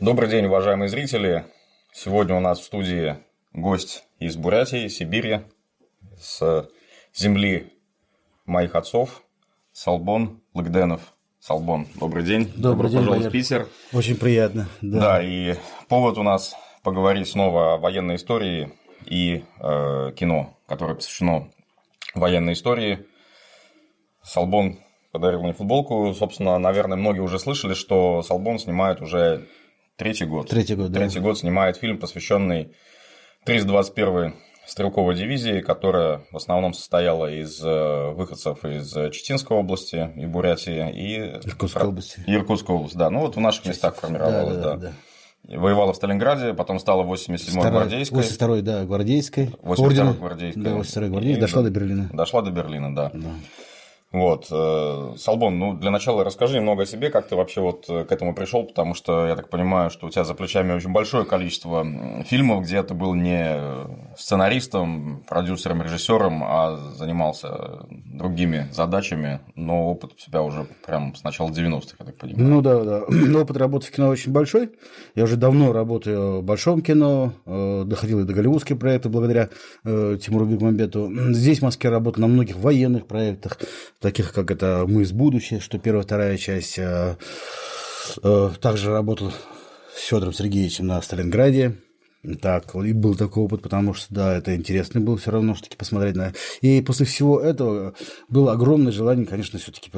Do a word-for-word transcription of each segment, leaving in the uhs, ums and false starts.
Добрый день, уважаемые зрители. Сегодня у нас в студии гость из Бурятии, Сибири, с земли моих отцов, Салбон Лыгденов. Салбон, добрый день. Добрый день, пожалуйста, в Питер. Очень приятно. Да. да, и повод у нас поговорить снова о военной истории и э, кино, которое посвящено военной истории. Салбон подарил мне футболку. Собственно, наверное, многие уже слышали, что Салбон снимает уже третий год. Третий год, Третий да. год снимает фильм, посвященный триста двадцать первой стрелковой дивизии, которая в основном состояла из выходцев из Читинской области и Бурятии и Иркутской области. Иркутской области, да. Ну вот в наших местах формировалась, да. да, да. да. Воевала в Сталинграде, потом стала восемьдесят седьмой гвардейской. восемьдесят второй, да, гвардейской. восемьдесят второй гвардейской. Да, восемьдесят второй гвардейской. Дошла до Берлина. Дошла до Берлина, да. да. Вот, Салбон, ну для начала расскажи немного о себе, как ты вообще вот к этому пришел, потому что я так понимаю, что у тебя за плечами очень большое количество фильмов, где ты был не сценаристом, продюсером, режиссером, а занимался другими задачами, но опыт у тебя уже прям с начала девяностых, я так понимаю. Ну да, да, опыт работы в кино очень большой, я уже давно работаю в большом кино, доходил и до голливудских проектов благодаря Тимуру Бекмамбетову. Здесь в Москве работал на многих военных проектах, таких как это «Мы из будущего», что первая, вторая часть. Также работал с Федором Сергеевичем на Сталинграде. Так, и был такой опыт, потому что, да, это интересно было все равно, что-таки посмотреть на... И после всего этого было огромное желание, конечно, все-таки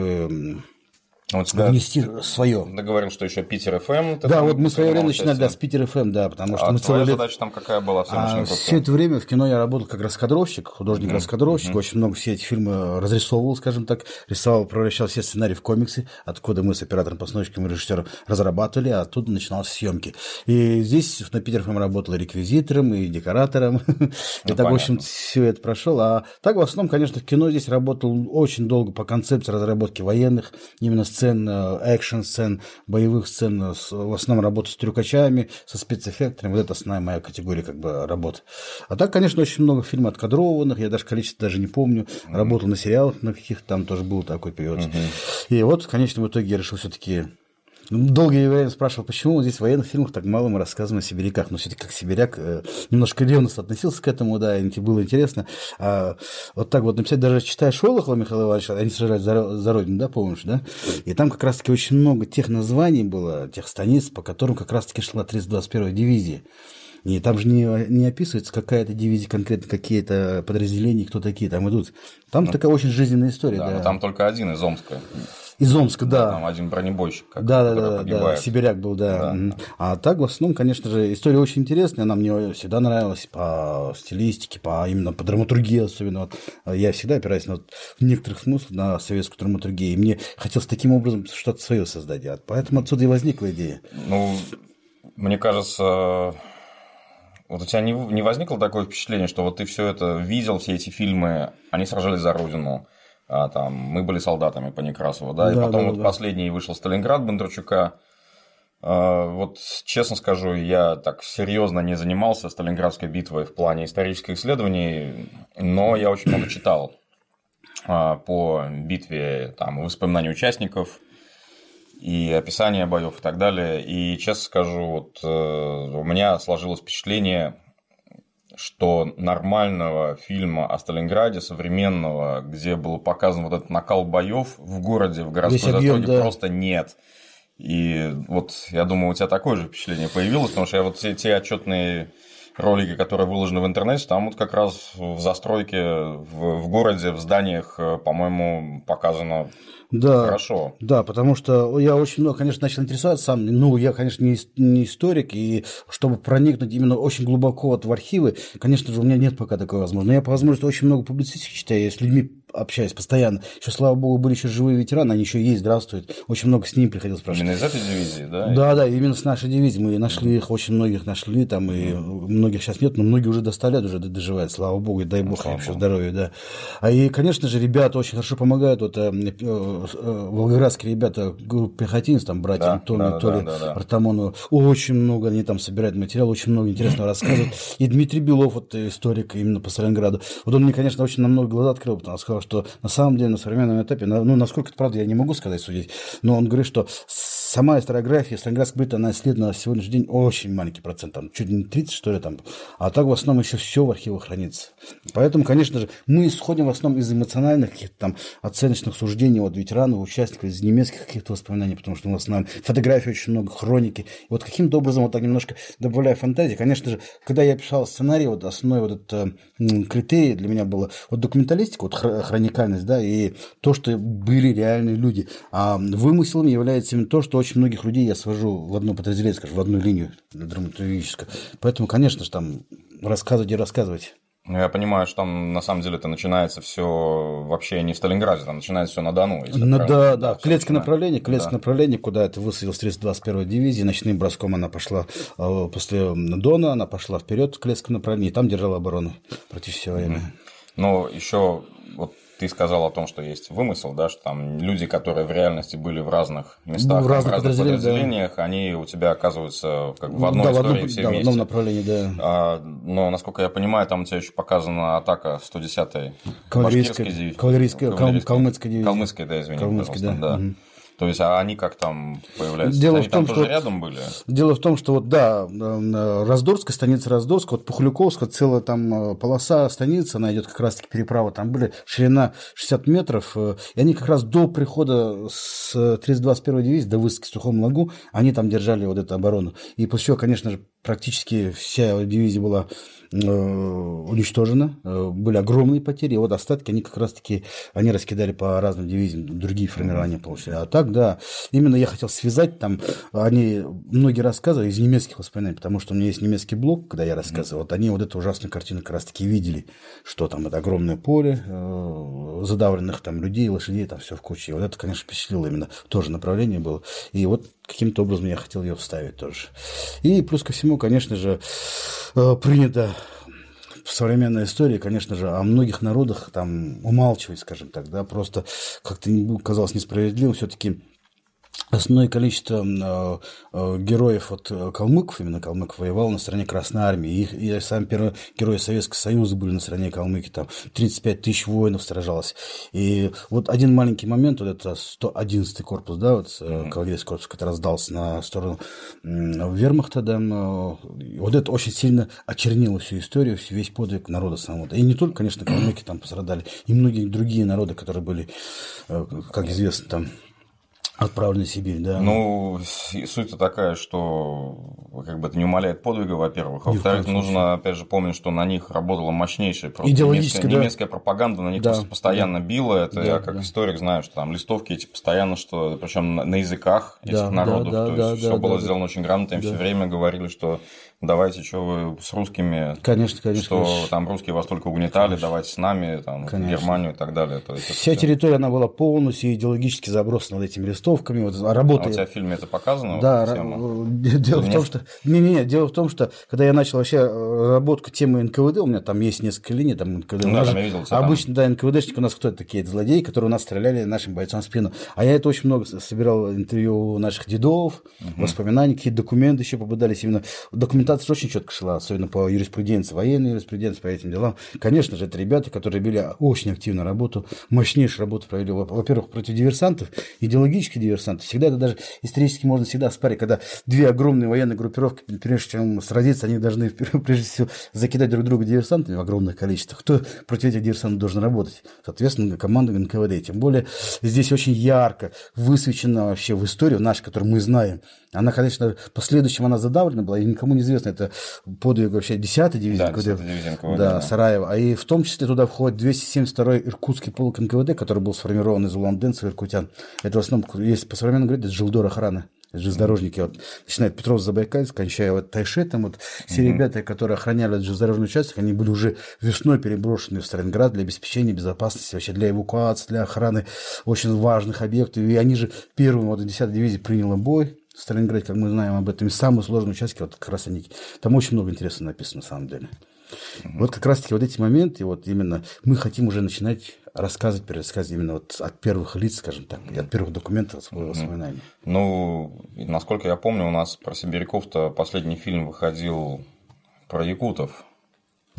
вот внести свое. Ты говорил, что еще Питер эф эм. Да, вот мы в свое время начинали, да, с Питер эф эм, да, потому что а мы твоя целый задача там какая была в а все это время в кино я работал как раскадровщик, художник-раскадровщик, mm-hmm. очень много все эти фильмы разрисовывал, скажем так, рисовал, превращал все сценарии в комиксы, откуда мы с оператором-постановщиком и режиссером разрабатывали, а оттуда начиналась съемки. И здесь на Питер эф эм работал и реквизитором, и декоратором, и так, в общем, все это прошел. А так, в основном, конечно, в кино здесь работал очень долго по концепции разработки военных, именно сцен, экшн-сцен, боевых сцен, в основном работа с трюкачами, со спецэффектами, вот это основная моя категория как бы работы. А так, конечно, очень много фильмов откадрованных, я даже количество даже не помню, mm-hmm. работал на сериалах на каких-то, там тоже был такой период. Mm-hmm. И вот, конечно, в итоге я решил все-таки... Долгое время спрашивал, почему здесь в военных фильмах так мало мы рассказываем о сибиряках. Но все-таки как сибиряк немножко ревностно относился к этому, да, и было интересно. А вот так вот написать, даже читая Шолохова Михаила Ивановича, они сражались за, за Родину, да, помнишь, да? И там как раз-таки очень много тех названий было, тех станиц, по которым как раз-таки шла триста двадцать первая дивизия. И там же не, не описывается какая-то дивизия, конкретно какие-то подразделения, кто такие там идут. Там ну, такая очень жизненная история. Да, да. Но там только один из Омска. Из Омска, да. да. Там один бронебойщик, как, да, который да, погибает. Да, сибиряк был, да. да. А так, в основном, конечно же, история очень интересная. Она мне всегда нравилась по стилистике, по именно по драматургии особенно. Вот я всегда опираюсь на, вот, в некоторых смыслах на советскую драматургию. И мне хотелось таким образом что-то свое создать. Поэтому отсюда и возникла идея. Ну, мне кажется... Вот у тебя не, не возникло такое впечатление, что вот ты все это видел, все эти фильмы, они сражались за Родину, а, там, мы были солдатами по Некрасову, да, и да, потом да, вот да. последний вышел Сталинград Бондарчука. А, вот честно скажу, я так серьезно не занимался Сталинградской битвой в плане исторических исследований, но я очень много читал а, по битве, там, воспоминаний участников. И описание боев и так далее. И, честно скажу, вот, э, у меня сложилось впечатление, что нормального фильма о Сталинграде, современного, где был показан вот этот накал боев в городе, в городской застройке, да. просто нет. И вот я думаю, у тебя такое же впечатление появилось, потому что я вот все те отчетные ролики, которые выложены в интернете, там вот как раз в застройке, в, в городе, в зданиях, по-моему, показано да, хорошо. Да, потому что я очень много, конечно, начал интересоваться сам. Ну, я, конечно, не, не историк, и чтобы проникнуть именно очень глубоко вот в архивы, конечно же, у меня нет пока такой возможности. Но я, по возможности, очень много публицистики читаю, я с людьми общаюсь постоянно. Еще, слава богу, были еще живые ветераны, они еще есть, здравствуют. Очень много с ними приходилось спрашивать. Именно из этой дивизии, да? Да, да, именно с нашей дивизии. Мы нашли их, очень многих нашли, там, и многих сейчас нет, но многие уже до ста лет уже доживают, слава богу, и дай бог им еще здоровья, да. А и, конечно же, ребята очень хорошо помогают. Вот э, э, волгоградские ребята, пехотинцы, там, братьям да, Томи, да, Толи, да, да, да. Артамону, очень много они там собирают материал, очень много интересного рассказывают. И Дмитрий Белов, вот историк именно по Сталинграду. Вот он мне, конечно, очень на много глаза открыл, потому что сказал, что на самом деле на современном этапе, ну, насколько это правда, я не могу сказать, судить, но он говорит, что сама историография Сталинградской битвы, она исследована на сегодняшний день очень маленький процент, там, чуть не тридцать, что ли, там, а так в основном еще все в архивах хранится. Поэтому, конечно же, мы исходим в основном из эмоциональных каких-то там оценочных суждений от ветеранов, участников, из немецких каких-то воспоминаний, потому что у нас на фотографии очень много, хроники. И вот каким-то образом, вот так немножко добавляя фантазии, конечно же, когда я писал сценарий, вот основной вот этот м, критерий для меня было вот документалистика, вот хроникальность, да, и то, что были реальные люди. А вымыслом является именно то, что очень многих людей я свожу в одно подразделение, скажем, в одну линию драматургическую. Поэтому, конечно же, там рассказывать и рассказывать. Ну, я понимаю, что там на самом деле это начинается все вообще не в Сталинграде, там начинается все на Дону. Ну, да, да, Клецкое направление, Клецкое да. направление, куда это высадилась тридцать двадцать первая дивизия, ночным броском она пошла э, после Дона, она пошла вперед в Клецкое направление, и там держала оборону практически все время. Mm-hmm. Но еще вот ты сказал о том, что есть вымысел, да, что там люди, которые в реальности были в разных местах, ну, в разных, в разных подразделениях, подразделениях да. Они у тебя оказываются как в одной да, истории в одном, все да, вместе. В одном направлении, да. А, но, насколько я понимаю, там у тебя еще показана атака сто десятой башкирской дивизии. Кавалерийская, калмыцкая дивизия. Калмыцкая, да, извини, пожалуйста, да. да. Угу. То есть, а они как там появляются? Дело они в том, там что тоже рядом были? Дело в том, что вот, да, Раздорская, станица Раздорская, вот Пухляковская, целая там полоса станицы, она идет как раз-таки переправа, там были ширина шестьдесят метров, и они как раз до прихода с тридцать двадцать первой дивизии, до высадки в Сухом Лагу, они там держали вот эту оборону. И после чего, конечно же, практически вся дивизия была уничтожена, были огромные потери, и вот остатки, они как раз-таки, они раскидали по разным дивизиям, другие формирования получили. А так, да, именно я хотел связать, там, они многие рассказывали из немецких воспоминаний, потому что у меня есть немецкий блог, когда я рассказывал, вот они вот эту ужасную картину как раз-таки видели, что там это огромное поле, задавленных там людей, лошадей, там все в куче. И вот это, конечно, впечатлило именно, тоже направление было. И вот каким-то образом я хотел ее вставить тоже. И плюс ко всему, конечно же, принято в современной истории, конечно же, о многих народах там умалчивать, скажем так, да, просто как-то казалось несправедливым все-таки. Основное количество э, э, героев от калмыков, именно калмыков, воевал на стороне Красной Армии. И, и сам первый герой Советского Союза были на стороне калмыки, там тридцать пять тысяч воинов сражалось. И вот один маленький момент, вот это сто одиннадцатый корпус, да, вот mm-hmm. кавалерийский корпус, который сдался на сторону э, вермахта, да, э, вот это очень сильно очернило всю историю, весь подвиг народа самого. И не только, конечно, калмыки там пострадали, и многие другие народы, которые были, э, как известно, там, отправлены в Сибирь, да. Ну, суть-то такая, что как бы это не умаляет подвига, во-первых. А во-вторых, нужно, опять же, помнить, что на них работала мощнейшая просто немецкая, да. немецкая пропаганда, на них да. просто постоянно да. била. Это да, я как да. историк знаю, что там листовки эти постоянно, что причем на языках этих да, народов. Да, да, то есть да, все да, было да, сделано да. очень грамотно, им да. все время говорили, что давайте, что вы с русскими, конечно, конечно, что конечно. Там русские вас только угнетали, конечно. Давайте с нами, там, в Германию и так далее. То есть вся территория, она была полностью идеологически забросана вот этими листовками, вот, работает. А у тебя в фильме это показано? Да, вот, дело в том, что... Не-не-не, дело в том, что, когда я начал вообще работу темы эн ка вэ дэ, у меня там есть несколько линий, там эн ка вэ дэ. Да, там я видел, обычно, да, эн ка вэ дэшники у нас кто это такие? Это злодеи, которые у нас стреляли нашим бойцам в спину. А я это очень много собирал интервью наших дедов, угу. воспоминаний, какие-то документы еще попадались. Именно документация очень четко шла, особенно по юриспруденции, военной юриспруденции, по этим делам. Конечно же, это ребята, которые вели очень активную работу, мощнейшую работу провели. Во-первых, против диверсантов, идеологических диверсантов. Всегда это даже исторически можно всегда спорить, когда две огромные военные группировки, прежде чем сразиться, они должны прежде всего закидать друг друга диверсантами в огромных количествах. Кто против этих диверсантов должен работать? Соответственно, команда эн ка вэ дэ. Тем более, здесь очень ярко высвечена вообще в историю нашу, которую мы знаем. Она, конечно, последующим она задавлена была, и никому не известно, это подвиг вообще десятой дивизии да, эн ка вэ дэ, дивизия эн ка вэ дэ да, да. Сараева. А и в том числе туда входит двести семьдесят второй Иркутский полк эн ка вэ дэ, который был сформирован из улан-удэнцев и иркутян. Это в основном, если по современному говорить, это жилдор охраны. Железнодорожники, вот, начиная от Петров-Забайкальск, кончая вот Тайшетом, вот, все mm-hmm. ребята, которые охраняли этот железнодорожный участок, они были уже весной переброшены в Сталинград для обеспечения безопасности, вообще для эвакуации, для охраны очень важных объектов. И они же первым, вот, десятой дивизии приняла бой в Сталинграде, как мы знаем об этом, и самые сложные участки, вот как раз они, там очень много интересного написано на самом деле. Mm-hmm. Вот как раз-таки вот эти моменты, вот именно мы хотим уже начинать рассказывать, пересказывать именно вот от первых лиц, скажем так, и от первых документов, от своего воспоминания. Ну, насколько я помню, у нас про сибиряков-то последний фильм выходил про якутов.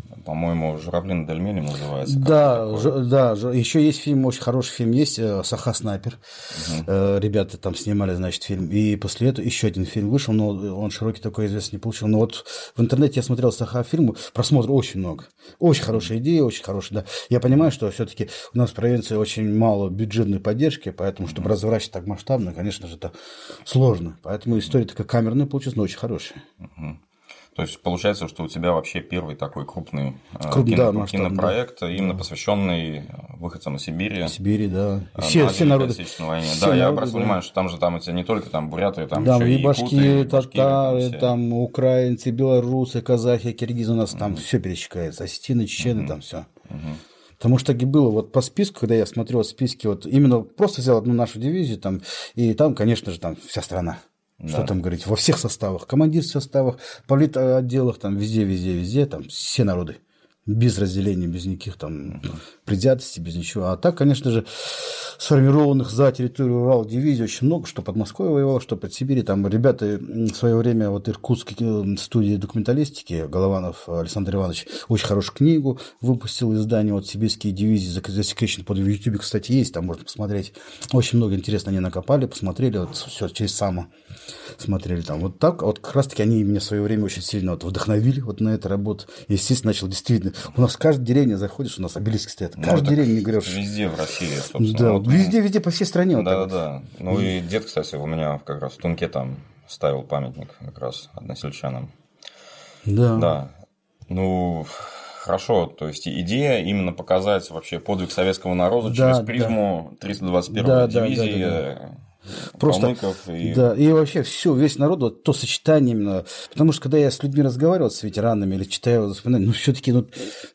По-моему, «Журавли над Альменем» называется. Да, ж, да, ж, еще есть фильм, очень хороший фильм есть, «Саха Снайпер». Угу. Ребята там снимали, значит, фильм. И после этого еще один фильм вышел, но он широкий такой известный не получил. Но вот в интернете я смотрел «Саха» фильмы, просмотров очень много. Очень хорошая идея, очень хорошая, да. Я понимаю, что все-таки у нас в провинции очень мало бюджетной поддержки, поэтому, чтобы разворачивать так масштабно, конечно же, это сложно. Поэтому история такая камерная получилась, но очень хорошая. Угу. То есть получается, что у тебя вообще первый такой крупный Круп, кино, да, кинопроект, да. именно посвященный выходцам из Сибири. Сибири, да. Все, все народы. Войне. Все да, народы, я обратил да. внимание, что там же там эти не только там буряты, там да, еще и башки, якуты, и татары, там, там украинцы, белорусы, казахи, киргизы, у нас mm-hmm. там все пересекается, осетины, чечены, mm-hmm. там все. Mm-hmm. Потому что так и было вот по списку, когда я смотрел списки, вот именно просто взял одну нашу дивизию, там, и там, конечно же, там вся страна. Да. Что там говорить, во всех составах, командирских составах, политотделах, там везде, везде, везде, там все народы. Без разделения, без никаких там uh-huh. предвзятостей, без ничего. А так, конечно же, сформированных за территорию Урала дивизий очень много, что под Москвой воевало, что под Сибири. Там ребята в свое время, вот Иркутской студии документалистики, Голованов Александр Иванович, очень хорошую книгу выпустил, издание вот «Сибирские дивизии», засекречено под в Ютубе, кстати, есть, там можно посмотреть. Очень много интересно они накопали, посмотрели, вот все через само смотрели там. Вот так, вот как раз-таки они меня в свое время очень сильно вот вдохновили вот на эту работу. И, естественно, начал действительно. У нас в каждой деревне заходишь, у нас обелиски стоят. В каждой ну, деревне, не говоришь. Везде в России, собственно. Да, вот везде, везде, по всей стране. Да, вот да, вот. да. Ну и дед, кстати, у меня как раз в Тунке там ставил памятник как раз односельчанам. Да. Да. Ну, хорошо. То есть идея именно показать вообще подвиг советского народа да, через призму да. триста двадцать первой да, дивизии. Да, да, да, да. Просто, и... да, и вообще все, весь народ, вот то сочетание именно, потому что когда я с людьми разговаривал, с ветеранами или читаю воспоминания, ну, все-таки, ну,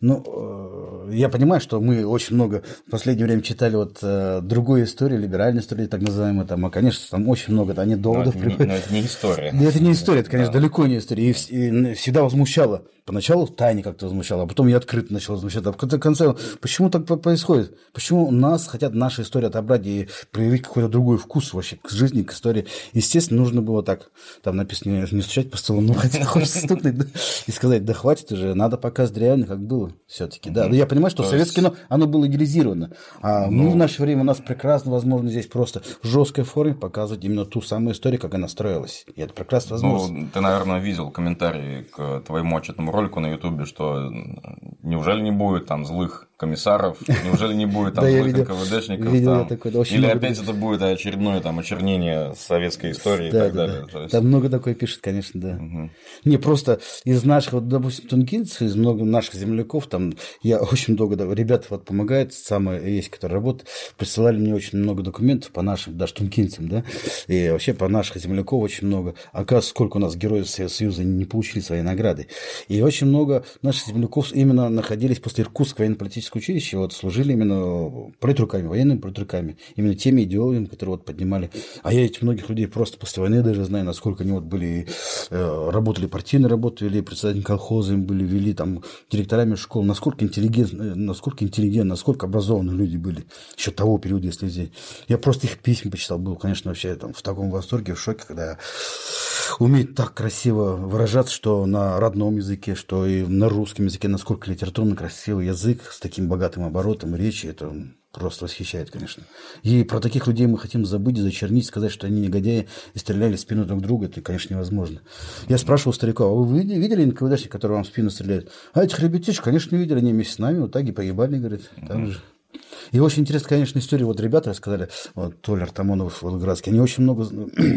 ну, я понимаю, что мы очень много в последнее время читали вот э, другую историю, либеральную историю, так называемую, там, а, конечно, там очень много анекдотов. Но, но это не история. Да, это не история, это, конечно, да. далеко не история, и, и всегда возмущало. Поначалу тайне как-то возмущало, а потом я открыто начал возмущаться. А в конце, почему так происходит? Почему нас хотят нашу историю отобрать и проявить какой-то другой вкус вообще к жизни, к истории? Естественно, нужно было так, там написано, не стучать по столу, но хотя хочется стукнуть да, и сказать, да хватит уже, надо показывать реально, как было все-таки. Да, я понимаю, что советское кино, оно было идеализировано, а ну... мы в наше время, у нас прекрасно возможно здесь просто в жесткой форме показывать именно ту самую историю, как она строилась. И это прекрасно возможно. Ну, ты, наверное, видел комментарии к твоему отчетному ролику на Ютубе, что неужели не будет там злых комиссаров, неужели не будет там злых эн ка вэ дэшников, или опять это будет очередное там очернение советской истории и так далее. Там много такое пишет, конечно, да. Не, просто из наших, вот, допустим, тункинцев, из много наших земляков, там я очень много, ребята вот помогают, самые есть, которые работают, присылали мне очень много документов по нашим, даже тункинцам, да, и вообще по наших земляков очень много. Оказывается, сколько у нас героев Союза не получили свои награды. И очень много наших земляков именно находились после Иркутского военно-политического училища, вот служили именно политруками, военными политруками, именно теми идеологами, которые вот поднимали. А я этих многих людей просто после войны даже знаю, насколько они вот были, э, работали партийной работой, вели председателями колхоза, им были, вели там директорами школ, насколько интеллигентны, насколько интеллигентны, насколько образованные люди были еще того периода, если здесь. Я просто их письма почитал, был, конечно, вообще там, в таком восторге, в шоке, когда умеет так красиво выражаться, что на родном языке, что и на русском языке, насколько литературно красивый язык с таким богатым оборотом речи, это просто восхищает, конечно. И про таких людей мы хотим забыть, зачернить, сказать, что они негодяи и стреляли в спину друг друга, это, конечно, невозможно. Я спрашивал стариков, а вы видели эн ка вэ дэшника, который вам в спину стреляет? А этих ребятишек, конечно, не видели, они вместе с нами, вот так и погибали, говорит, так же. И очень интересная, конечно, история, вот ребята рассказали, вот Толя Артамонов, Волгоградский, они очень много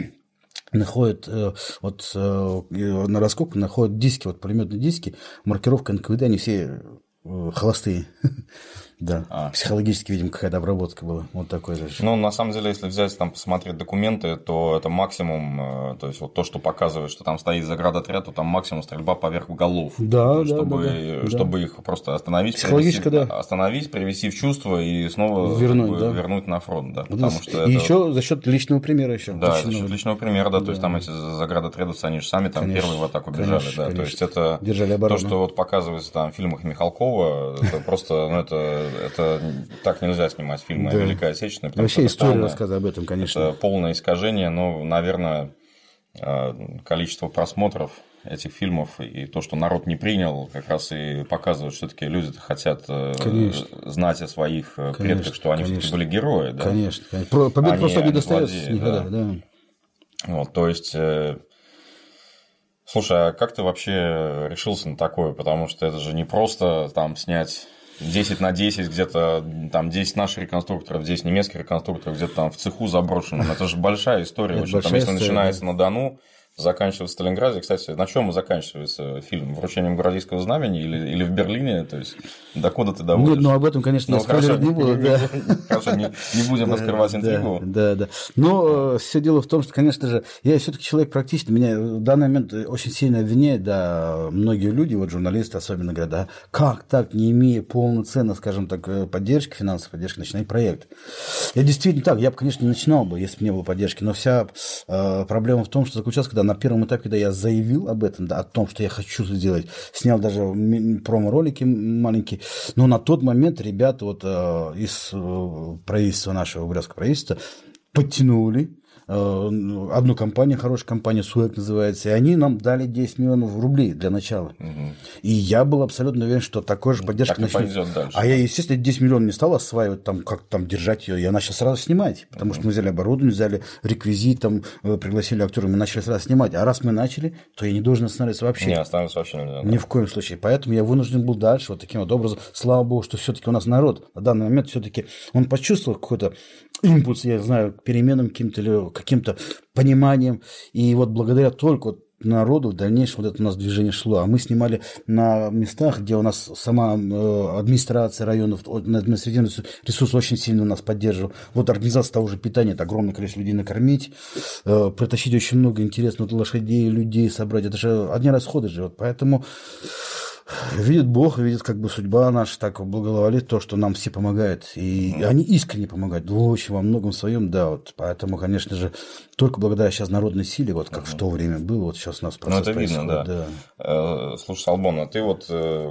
находят вот на раскопку находят диски, вот пулеметные диски, маркировка эн ка вэ дэ, они все холостые. Да, а. Психологически, видимо, какая-то обработка была. Вот такой же. Ну, на самом деле, если взять, там, посмотреть документы, то это максимум, то есть, вот то, что показывает, что там стоит заградотряд, то там максимум стрельба поверх голов. Да, чтобы, да, да, чтобы да. их просто остановить, психологически, привести, да. остановить, привести в чувство и снова вернуть, да. вернуть на фронт. Да, потому что и это... еще за счет личного примера еще. Да, за счет личного примера, да, да. То есть, там эти заградотрядовцы, они же сами там конечно, первые в атаку бежали. Конечно, да, конечно. То есть, это держали оборону. То, что вот показывается там в фильмах Михалкова, это просто, ну, это так нельзя снимать фильмы о Великой Отечественной. Вообще история рассказа об этом, конечно. Это полное искажение, но, наверное, количество просмотров этих фильмов и то, что народ не принял, как раз и показывает, что все-таки люди хотят конечно. знать о своих конечно, предках, что они все-таки были герои. Да? Конечно, конечно. Победа просто не достается никогда. Да. Да. Вот, то есть, э... слушай, а как ты вообще решился на такое? Потому что это же не просто там снять десять на десять, где-то там десять наших реконструкторов, десять немецких реконструкторов, где-то там в цеху заброшенном. Это же большая история. Очень. Большая там, если история, начинается да. на Дону, заканчивается в Сталинграде. Кстати, на чем заканчивается фильм? Вручением гвардейского знамени или, или в Берлине? То есть, докуда ты доводишь? Нет, ну, об этом, конечно, я спойлерить не буду. Хорошо, не будем раскрывать интригу. Да, да. Но все дело в том, что, конечно же, я все-таки человек практичный. Меня в данный момент очень сильно обвиняют, да, многие люди, вот журналисты особенно говорят, да, как так, не имея полноценной, скажем так, поддержки, финансовой поддержки, начинать проект. Я действительно так, я бы, конечно, не начинал бы, если бы не было поддержки, но вся проблема в том, что заключалась, когда на первом этапе, когда я заявил об этом, да, о том, что я хочу сделать, снял даже промо-ролики маленькие, но на тот момент ребята вот э, из э, правительства нашего, Брестского правительства подтянули э, одну компанию, хорошая компания, Суэк называется, и они нам дали десять миллионов рублей для начала. Угу. И я был абсолютно уверен, что такой же поддержка так начнет. А я, естественно, десять миллионов не стал осваивать, там, как там держать ее, я начал сразу снимать, потому угу. что мы взяли оборудование, взяли реквизит, там, пригласили актеров, мы начали сразу снимать. А раз мы начали, то я не должен остановиться вообще. Не, остановиться вообще нельзя. Да. Ни в коем случае. Поэтому я вынужден был дальше вот таким вот образом. Слава богу, что все-таки у нас народ на данный момент все-таки он почувствовал какой-то импульс, я знаю, к переменам каким-то или каким-то пониманием. И вот благодаря только вот народу в дальнейшем вот это у нас движение шло. А мы снимали на местах, где у нас сама э, администрация районов, административный ресурс очень сильно нас поддерживал. Вот организация того же питания, это огромное количество людей накормить, э, притащить очень много интересных лошадей, людей собрать. Это же одни расходы же. Вот поэтому видит Бог, видит как бы судьба наша, так благоволит то, что нам все помогают. И mm-hmm. они искренне помогают, очень во многом своем, да. Вот. Поэтому, конечно же, только благодаря сейчас народной силе, вот как mm-hmm. в то время было, вот сейчас у нас процесс происходит. Ну, это видно, да. да. Слушай, Албон, а ты вот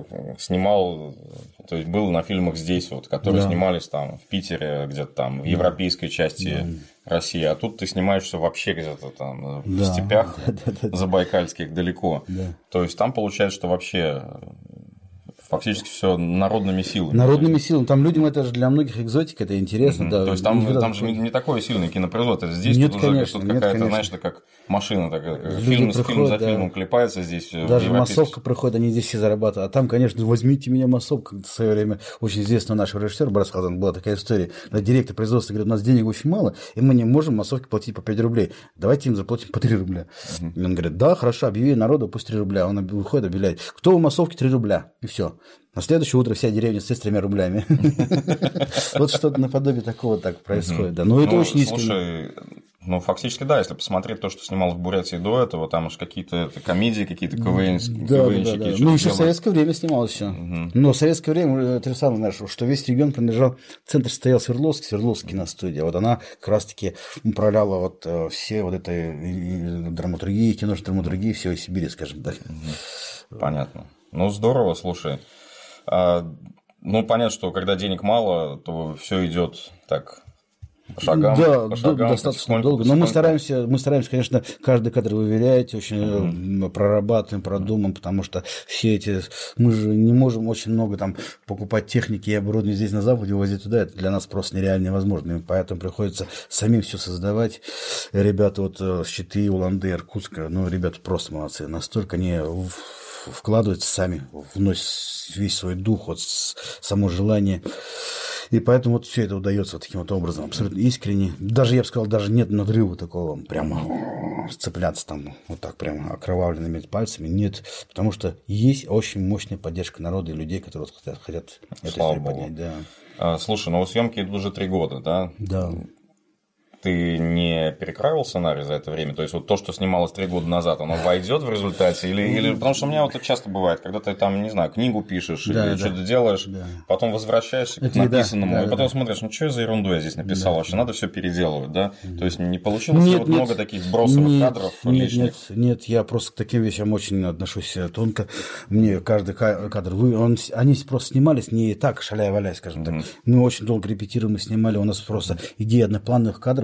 снимал, то есть был на фильмах здесь, вот, которые да. снимались там в Питере, где-то там в европейской части да. России, а тут ты снимаешься вообще где-то там в да. степях да, да, да, забайкальских далеко. Да. То есть там получается, что вообще фактически все народными силами. Народными силами. Там людям это же для многих экзотика, это интересно. Uh-huh. Да. То есть там, там же не, не такое сильное кинопроизводство. Здесь нет, тут конечно, уже тут какая-то, знаешь, как машина, такая, фильм, фильм за фильмом да. клепается здесь. Даже массовка проходит, они здесь все зарабатывают. А там, конечно, возьмите меня массовка. В свое время очень известный наш режиссер Борис Хазан, была такая история. Директор производства говорит, у нас денег очень мало, и мы не можем массовке платить по пять рублей. Давайте им заплатим по три рубля. Uh-huh. И он говорит, да, хорошо, объяви народу, пусть три рубля. Он выходит, объявляет, кто в массовке три рубля. И все. На следующее утро вся деревня с тремя рублями. Вот что-то наподобие такого так происходит. Да. Но это очень искренне. Ну, фактически, да, если посмотреть то, что снималось в Бурятии до этого, там уж какие-то комедии, какие-то КВНщики. Да, да, да. Ну, еще в советское время снималось все. Но в советское время, ты сам знаешь, что весь регион принадлежал, центр стоял Свердловск, Свердловский киностудия. Вот она как раз-таки управляла вот все вот этой драматургией, киношной драматургией всей Сибири, скажем так. Понятно. Ну, здорово, слушай. Ну, понятно, что когда денег мало, то все идет так по шагам. Да, по шагам, достаточно долго. Но мы стараемся, мы стараемся, конечно, каждый кадр выверять, очень mm-hmm. прорабатываем, продумаем, потому что все эти. Мы же не можем очень много там покупать техники и оборудование здесь на Западе, возить туда. Это для нас просто нереально невозможно. И поэтому приходится самим все создавать. Ребята вот с Читы, Уланды, Иркутска, ну, ребята просто молодцы. Настолько они вкладываются сами, вносят весь свой дух, вот само желание. И поэтому вот все это удается вот таким вот образом, абсолютно искренне. Даже, я бы сказал, даже нет надрыва такого, прямо сцепляться там вот так прямо окровавленными пальцами. Нет, потому что есть очень мощная поддержка народа и людей, которые вот хотят, хотят эту историю поднять. Да. Слушай, ну съемки идут уже три года, да? Да. Ты не перекраивал сценарий за это время? То есть, вот то, что снималось три года назад, оно войдет в результате? Или, или... Потому что у меня вот это часто бывает, когда ты там, не знаю, книгу пишешь да, или да. что-то делаешь, да. потом возвращаешься к написанному, да, да, и потом да. смотришь, ну что за ерунду я здесь написал да, вообще, да. надо все переделывать, да? да? То есть, не получилось нет, вот нет, много таких бросовых нет, кадров нет, лишних? Нет, нет, я просто к таким вещам очень отношусь тонко. Мне каждый кадр, вы, он, они просто снимались не так, шаляя-валяя, скажем mm-hmm. так. Мы очень долго репетировали, снимали, у нас просто идея одноплановых кадров,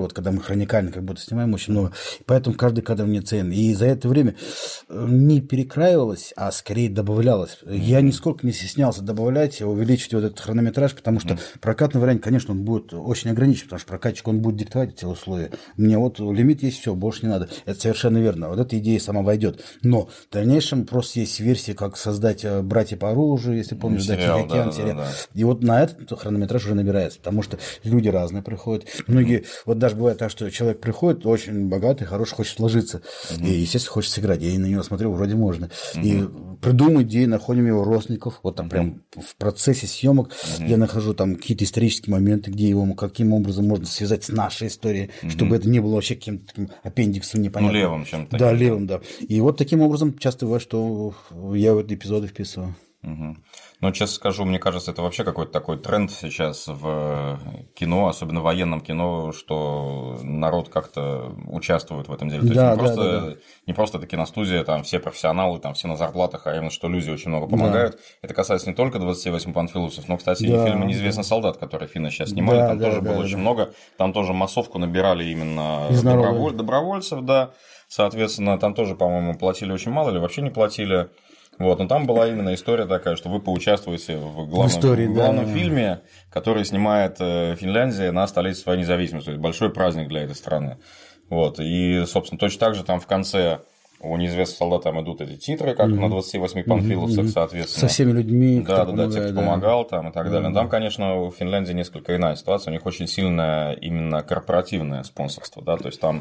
вот когда мы хроникально как будто снимаем очень много, и поэтому каждый кадр мне ценен. И за это время не перекраивалось, а скорее добавлялось. Я нисколько не стеснялся добавлять, увеличить вот этот хронометраж, потому что mm-hmm. прокатный вариант, конечно, он будет очень ограничен, потому что прокатчик, он будет диктовать эти условия. Мне вот лимит есть, все, больше не надо. Это совершенно верно. Вот эта идея сама войдет. Но в дальнейшем просто есть версии, как создать «Братья по оружию», если помнишь, да, сериал, Тихий океан, да, сериал. Да, да. И вот на этот хронометраж уже набирается, потому что люди разные приходят. Многие, mm-hmm. вот даже бывает так, что человек приходит, очень богатый, хороший, хочет вложиться. Mm-hmm. И, естественно, хочет сыграть. Я на него смотрю, вроде можно. Mm-hmm. И придумать идеи, находим его родственников. Вот там mm-hmm. прям в процессе съемок mm-hmm. я нахожу там какие-то исторические моменты, где его каким образом можно связать с нашей историей, mm-hmm. чтобы это не было вообще каким-то таким аппендиксом непонятным. Ну, левым чем-то. Да, левым, да. И вот таким образом часто бывает, что я в эти эпизоды вписываю. Угу. Ну, честно скажу, мне кажется, это вообще какой-то такой тренд сейчас в кино, особенно в военном кино, что народ как-то участвует в этом деле. То да, есть не, да, просто, да, да. не просто это киностудия, там все профессионалы, там все на зарплатах, а именно что люди очень много помогают. Да. Это касается не только двадцати восьми панфиловцев, но, кстати, да, и фильма «Неизвестный да. солдат», который финны сейчас снимали, да, там да, тоже да, было да, очень да. много. Там тоже массовку набирали именно доброволь... добровольцев, да. Соответственно, там тоже, по-моему, платили очень мало или вообще не платили. Вот, но там была именно история такая, что вы поучаствуете в главном, в истории, в главном да. фильме, который снимает Финляндия на столетие своей независимости. То есть большой праздник для этой страны. Вот, и, собственно, точно так же там в конце у «Неизвестного солдата» там идут эти титры, как mm-hmm. на двадцати восьми панфиловцах, mm-hmm. соответственно. Со всеми людьми, кто Да, да, да, те, кто да. помогал там и так далее. Mm-hmm. Там, конечно, у Финляндии несколько иная ситуация. У них очень сильное именно корпоративное спонсорство, да, то есть там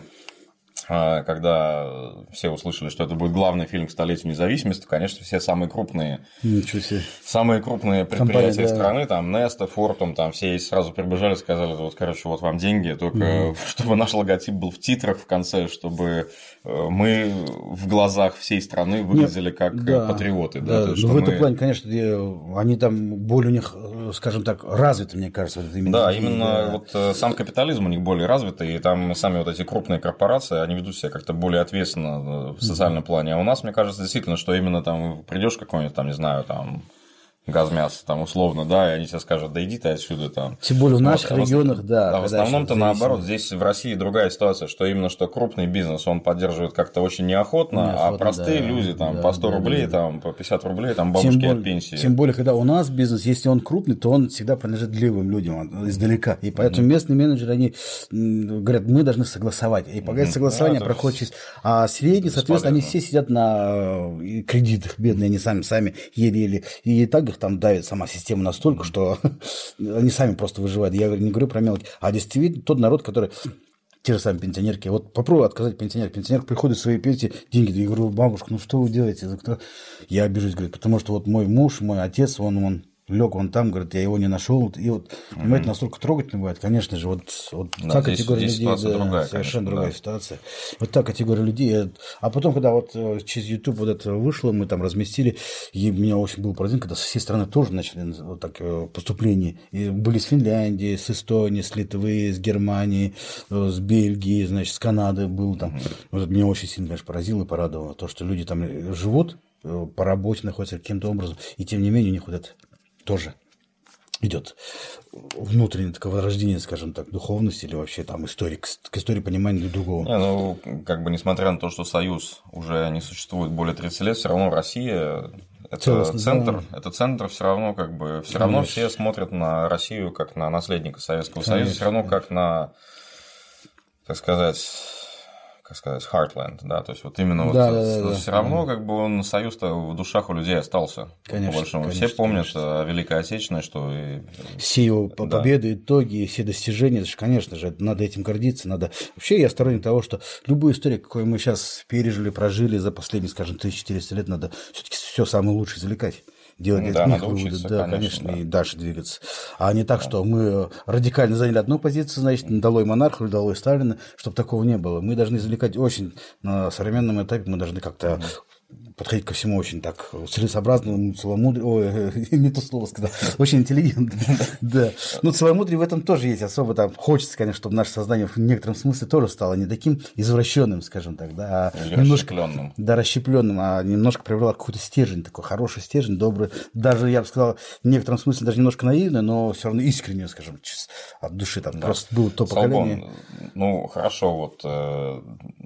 когда все услышали, что это будет главный фильм к столетию независимости, то, конечно, все самые крупные, самые крупные предприятия Компания, страны, да. там Neste, Fortum, там все сразу прибежали, сказали, вот, короче, вот вам деньги, только mm-hmm. чтобы наш логотип был в титрах в конце, чтобы мы в глазах всей страны выглядели Нет, как да, Да, патриоты. Да, да. есть, ну, в этом мы... плане, конечно, они там более у них, скажем так, развиты, мне кажется. Вот именно да, идеи, именно да. вот сам капитализм у них более развитый, и там сами вот эти крупные корпорации, они ведут себя как-то более ответственно в социальном плане. А у нас, мне кажется, действительно, что именно там придешь какой-нибудь, там, не знаю, там, Газмяс, там, условно, да, и они тебе скажут, да иди ты отсюда, там. Тем более в наших вот, регионах, да. А в основном-то наоборот, здесь в России другая ситуация, что именно что крупный бизнес, он поддерживает как-то очень неохотно, неохотно а простые да, люди, там, да, по сто да, рублей, да. там, по пятьдесят рублей, там, бабушки тем от пенсии. Тем более, когда у нас бизнес, если он крупный, то он всегда принадлежит левым людям издалека. И поэтому mm-hmm. местные менеджеры, они говорят, мы должны согласовать. И пока mm-hmm. согласование да, проходит через... А средние, соответственно, они все сидят на кредитах, бедные, они сами, сами еле-еле. И так их там давит сама система. Система настолько, что они сами просто выживают. Я не говорю про мелочь. А действительно тот народ, который... Те же самые пенсионерки. Вот попробуй отказать пенсионерке. Пенсионерка приходит в свои пенсии, деньги. Я говорю, бабушка, ну что вы делаете? Я обижусь, говорит, потому что вот мой муж, мой отец, он, он лег вон там, говорит, я его не нашел. И вот, mm-hmm. понимаете, настолько трогательно бывает, конечно же, вот, вот да, та здесь, категория здесь людей, да, другая, совершенно конечно, другая да. ситуация. Вот та категория людей. А потом, когда вот через YouTube вот это вышло, мы там разместили, и меня очень был поразительно, когда со всей страны тоже начали вот так поступления. И были с Финляндии, с Эстонии, с Литвы, с Германии, с Бельгии, значит, с Канады был там. Mm-hmm. Вот меня очень сильно, конечно, поразило и порадовало то, что люди там живут, по работе находятся каким-то образом, и тем не менее у них вот это тоже идет внутреннее такое возрождение, скажем так, духовности или вообще там истории, к истории понимания друг другого. Не, ну, как бы, несмотря на то, что Союз уже не существует более тридцати лет, все равно Россия это Целостно, центр, да. это центр все равно, как бы, все равно все смотрят на Россию как на наследника Советского Конечно, Союза, все равно конечно. как на, так сказать, как сказать, heartland, да, то есть вот именно да, вот да, да, все да, равно да. как бы он союз-то в душах у людей остался. Конечно, по большому. Конечно, все помнят конечно. о Великой Отечественной, что и... все его да. победы, итоги, все достижения, это же, конечно же, надо этим гордиться, надо. Вообще я сторонник того, что любую историю, какую мы сейчас пережили, прожили за последние, скажем, тысяча четыреста лет, надо все-таки все самое лучшее извлекать. Делать да, от них выводы, учиться, да, конечно, конечно да. и дальше двигаться. А не так, да. что мы радикально заняли одну позицию, значит, долой монарха, долой Сталина, чтобы такого не было. Мы должны извлекать очень на современном этапе, мы должны как-то mm-hmm. подходить ко всему очень так целесообразно, целомудренно, ой, не то слово сказал, очень интеллигентно. Да. Но целомудрие в этом тоже есть особо, там хочется, конечно, чтобы наше сознание в некотором смысле тоже стало не таким извращенным, скажем так, да, а немножко да, расщепленным, а немножко приобрело какой-то стержень, такой хороший стержень, добрый, даже, я бы сказал, в некотором смысле даже немножко наивный, но все равно искренне, скажем, от души, там да. просто было то Солбон, поколение. Ну, хорошо, вот э,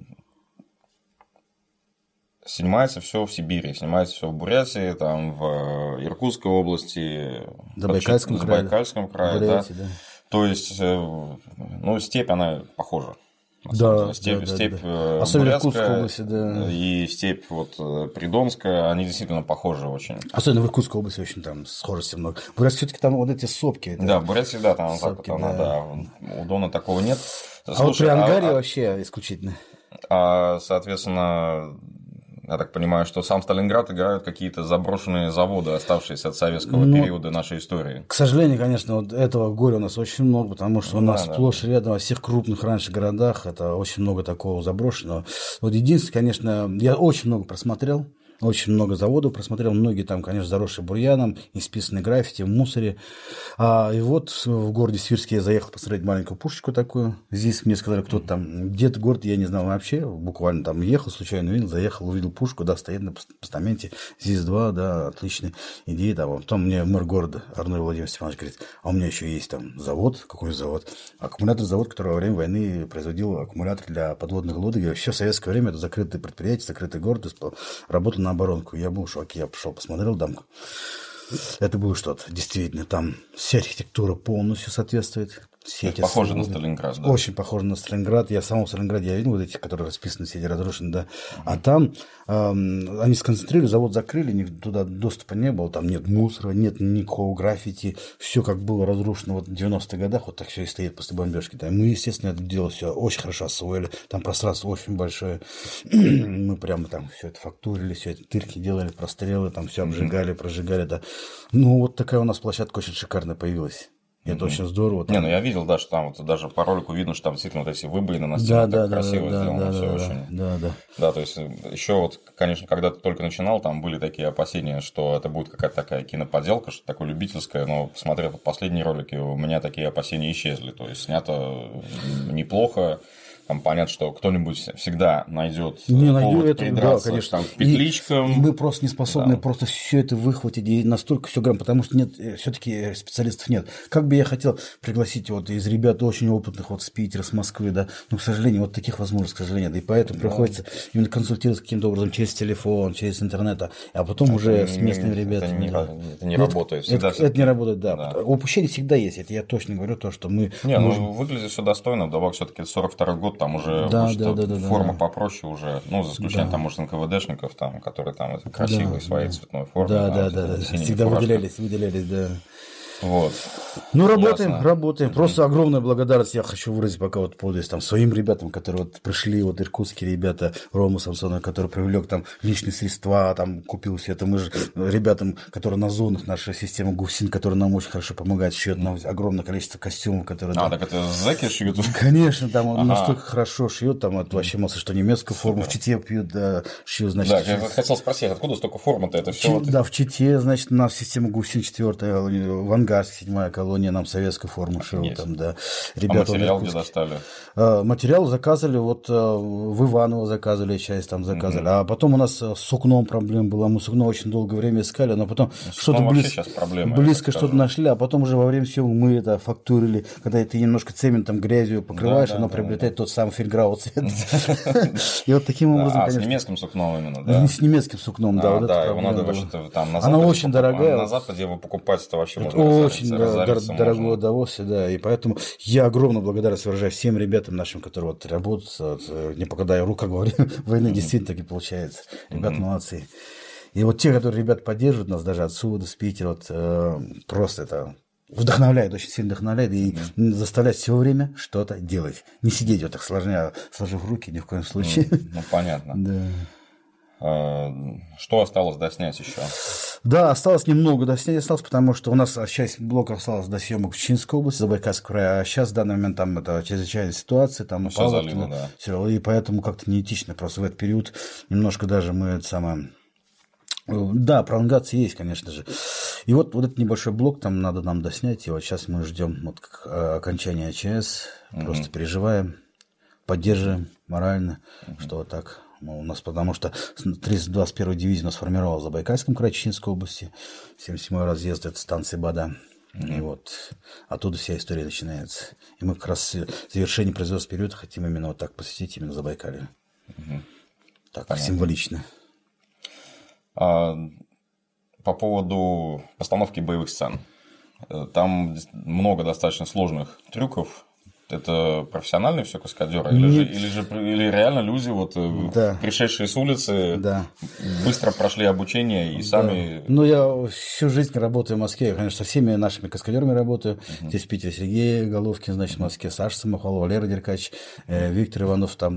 снимается все в Сибири, снимается все в Бурятии, там в Иркутской области, В Забайкальском в крае. Забайкальском крае, Бурятии, да. да. То есть, э, ну, степь, она похожа. На Да, самом деле. Степь, да, да, степь да. э, Особенно в бурятская Иркутской области, да. и степь вот, э, придонская, они действительно похожи очень. Особенно в Иркутской области очень там схожести много. В Бурятии все-таки там вот эти сопки. Это... Да, в Бурятии, да, там Сопки, так вот она, да. да. У Дона такого нет. А Слушай, вот при Ангаре а, вообще исключительно. а, соответственно, я так понимаю, что сам Сталинград играют какие-то заброшенные заводы, оставшиеся от советского Ну, периода нашей истории. К сожалению, конечно, вот этого горя у нас очень много, потому что Ну, у нас да, сплошь и рядом во всех крупных раньше городах это очень много такого заброшенного. Вот единственное, конечно, я очень много просмотрел. Очень много заводов просмотрел, многие там, конечно, заросшие бурьяном, исписанные граффити, в мусоре. А, и вот в городе Свирске я заехал посмотреть маленькую пушечку такую. Здесь мне сказали, кто-то там, где-то город, я не знал вообще, буквально там ехал, случайно увидел, заехал, увидел пушку, да, стоит на постаменте, здесь два, да, отличная идея. Там. А потом мне мэр города Арнольд Владимир Степанович говорит, а у меня еще есть там завод, какой завод? Аккумуляторный завод, который во время войны производил аккумулятор для подводных лодок. И вообще в советское время это закрытое предприятие, закрытый город, работал на оборонку. Я был в шоке, я пошел, посмотрел дамку. Это было что-то, действительно, там вся архитектура полностью соответствует. Все эти похоже свободы. на Сталинград, да? Очень похоже на Сталинград. Я в самом Сталинграде я видел вот эти, которые расписаны, все эти разрушены, да. Uh-huh. А там эм, они сконцентрировали, завод закрыли, ни, туда доступа не было, там нет мусора, нет никакого граффити, все как было разрушено вот в девяностых годах, вот так все и стоит после бомбежки. Да. Мы, естественно, это дело все очень хорошо освоили, там пространство очень большое. Мы прямо там все это фактурили, все это дырки делали, прострелы, там все обжигали, прожигали, да. Ну, вот такая у нас площадка очень шикарная появилась. Это mm-hmm. очень здорово. Там... Не, ну я видел, да, что там вот даже по ролику видно, что там действительно вот эти выбоины на стенах, да, так да, красиво да, сделано, да, все да, очень. Да, да. Да, то есть еще вот, конечно, когда ты только начинал, там были такие опасения, что это будет какая-то такая киноподелка, что такое любительское, но посмотрев последние ролики, у меня такие опасения исчезли. То есть снято неплохо. Там понятно, что кто-нибудь всегда найдет не повод это, придраться, да, конечно. Там, к петличкам. И, и мы просто не способны да. просто все это выхватить и настолько все грамм, потому что нет, все-таки специалистов нет. Как бы я хотел пригласить вот из ребят очень опытных вот с Питера, с Москвы, да, но, к сожалению, вот таких возможностей, к сожалению, да, и поэтому да. приходится именно консультироваться каким-то образом через телефон, через интернет, а потом это уже не, с местными не, ребятами. Это не, да. это не это, работает. Всегда это, это не работает, да. да. Упущение всегда есть, это я точно говорю, то, что мы Не, можем... ну выглядит все достойно, вдобавок все-таки сорок второй год, там уже да, может, да, да, да, форма да. попроще уже, ну, за исключением да. там, может, эн ка вэ дэшников, там, которые там это красивые да, своей да. цветной формы. Да, там, да, да, да. Всегда фуражка. выделялись, выделялись, да. Вот. Ну, работаем, Ясно. работаем. Mm-hmm. Просто огромная благодарность я хочу выразить пока вот пользуясь там своим ребятам, которые вот пришли, вот иркутские ребята, Рома Самсонов, который привлек там личные средства, там купил все это. Мы же ребятам, которые на зонах, наша система ГУФСИН, которая нам очень хорошо помогает, шьет нам огромное количество костюмов, которые... А, да, так это зэки шьют? Конечно, там он ага. настолько хорошо шьет, там вот, вообще масса, что немецкую форму в Чите пьют, да, шьют, значит... Да, я хотел спросить, откуда столько формы-то? Это все Ч... вот... Да, в Чите, значит, у нас система ГУФСИН четвертая, в Ангарске седьмая колония, нам советскую форму шил, там, да. Ребята, а материал где достали? А, материал заказывали, вот в Иваново заказывали часть, там заказывали. Mm-hmm. А потом у нас с сукном проблем была, мы сукно очень долгое время искали, но потом ну, что-то близ... проблема, близко что-то нашли, а потом уже во время всего мы это фактурили, когда ты немножко цементом, грязью покрываешь, да, да, оно да, приобретает да. тот самый фельграу цвет. И вот таким образом, конечно. А, с немецким сукном именно, да? С немецким сукном, да. Да, его надо вообще-то там на Западе. Она очень дорогая. На Западе его покупать это вообще можно очень дорогое удовольствие, да, и поэтому я огромно благодарность выражаю всем ребятам нашим, которые вот работают, вот, не покладая рук, как говорю, войны mm-hmm. действительно таки получается. Ребята mm-hmm. молодцы. И вот те, которые ребят поддерживают нас даже отсюда, с Питера, вот, э, просто это вдохновляет, очень сильно вдохновляет и mm-hmm. заставляет все время что-то делать. Не сидеть вот так сложня, сложив руки ни в коем случае. Mm-hmm. Ну, понятно. Да. Что осталось доснять еще? Да, осталось немного доснять, осталось, потому что у нас часть блока осталась до съемок в Чинской области, Забайкальском крае, а сейчас в данный момент там это чрезвычайная ситуация, там все залито, да. Все, и поэтому как-то неэтично, просто в этот период немножко даже мы это самое... Да, пролонгация есть, конечно же. И вот, вот этот небольшой блок там надо нам доснять, и вот сейчас мы ждем вот окончания а че эс, mm-hmm. просто переживаем, поддерживаем морально, mm-hmm. что вот так... У нас, потому что тридцать двадцать первая дивизия у нас формировалась в Забайкальском крае Чеченской области, семьдесят седьмой разъезд, это станция Бада. Mm-hmm. И вот оттуда вся история начинается. И мы как раз завершение производства периода хотим именно вот так посвятить именно Забайкалью. Mm-hmm. Так, понятно. Символично. А, по поводу постановки боевых сцен. Там много достаточно сложных трюков. Это профессиональные все каскадеры? Или же, или же или реально люди, вот, да. пришедшие с улицы, да. быстро прошли обучение и да. сами... Ну, я всю жизнь работаю в Москве. Я, конечно, со всеми нашими каскадерами работаю. Uh-huh. Здесь в Питере Сергей Головкин, значит, в Москве Саша Самохвалов, Валера Деркач, uh-huh. Виктор Иванов там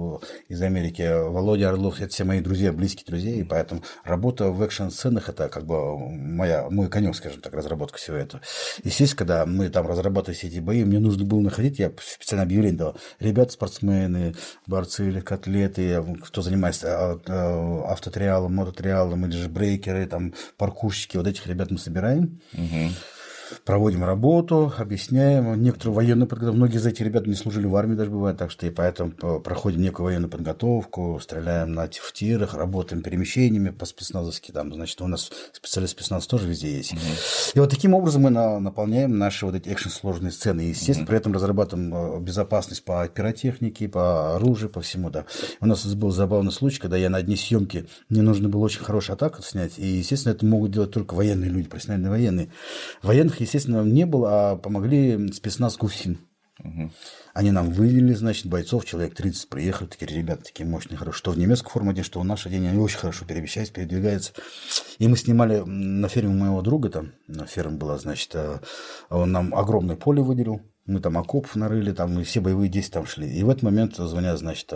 из Америки, Володя Орлов. Это все мои друзья, близкие друзья. И поэтому работа в экшн-сценах – это как бы моя, мой конек, скажем так, разработка всего этого. Естественно, когда мы там разрабатывали все эти бои, мне нужно было находить, я специально объявление дал. Ребята, спортсмены, борцы или котлеты, кто занимается автотриалом, мототриалом или же брейкеры, там, паркурщики, вот этих ребят мы собираем. Угу. Проводим работу, объясняем. Некоторую военную подготовку. Многие из этих ребят не служили в армии даже бывает, так что и поэтому проходим некую военную подготовку, стреляем на в тирах, работаем перемещениями по спецназовски. Там, значит, у нас специалист спецназ тоже везде есть. Mm-hmm. И вот таким образом мы на, наполняем наши вот эти экшн-сложные сцены. И, естественно, mm-hmm. при этом разрабатываем безопасность по пиротехнике, по оружию, по всему. Да. У нас был забавный случай, когда я на одни съемки, мне нужно было очень хорошую атаку снять. И, естественно, это могут делать только военные люди, профессиональные военные. Военных, естественно, не было, а помогли спецназ ГУФСИН. Угу. Они нам вывели, значит, бойцов, человек тридцать приехали, такие ребята, такие мощные, хорошие, что в немецкую форму одень, что в наш день, они очень хорошо перемещаются, передвигаются. И мы снимали на ферме моего друга, там, на ферме была, значит, он нам огромное поле выделил, мы там окопов нарыли, там, и все боевые действия там шли. И в этот момент звонят, значит,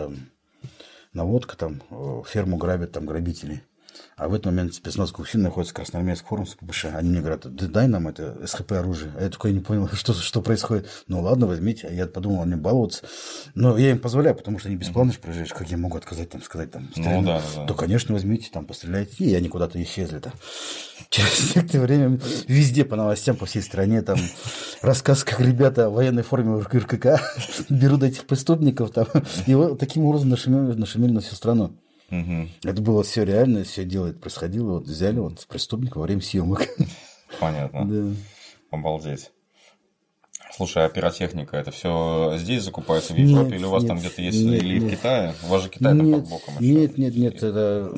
наводка, там, ферму грабят, там, грабители. А в этот момент спецназ ГУФСИН находится в красноармейской форме с ППШ. Они мне говорят, да дай нам это СХП оружие. А я такой не понял, что, что происходит. Ну ладно, возьмите. Я подумал, они балуются. Но я им позволяю, потому что они бесплатно же проезжаешь. Как я могу отказать, там, сказать, там, ну, да, да. То, конечно, возьмите, там, постреляйте. И они куда-то исчезли-то. Через некоторое время везде по новостям, по всей стране, там, рассказ, как ребята в военной форме в РКК берут этих преступников. Там, и вот таким образом нашумели, нашумели на всю страну. Угу. Это было все реально, все дело это происходило. Вот взяли вот преступника во время съемок. Понятно. Да. Обалдеть. Слушай, а пиротехника, это все здесь закупается в Европе, нет, или у вас нет, там где-то есть, нет, или нет. в Китае? У вас же Китай там под боком еще. Нет, нет, нет, это...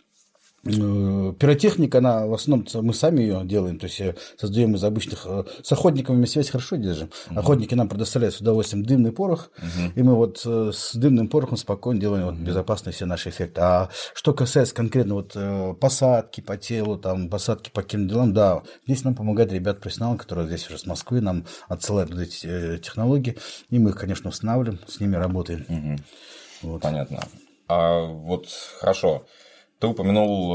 Пиротехника, она в основном мы сами ее делаем, то есть создаем из обычных. С охотниками связь хорошо держим. Uh-huh. Охотники нам предоставляют с удовольствием дымный порох, uh-huh. и мы вот с дымным порохом спокойно делаем вот, uh-huh. безопасные все наши эффекты. А что касается конкретно вот посадки по телу, там, посадки по каким делам, да, здесь нам помогают ребята профессионалы, которые здесь уже с Москвы нам отсылают вот эти технологии, и мы их, конечно, устанавливаем, с ними работаем. Uh-huh. Вот. Понятно. А вот хорошо. Ты упомянул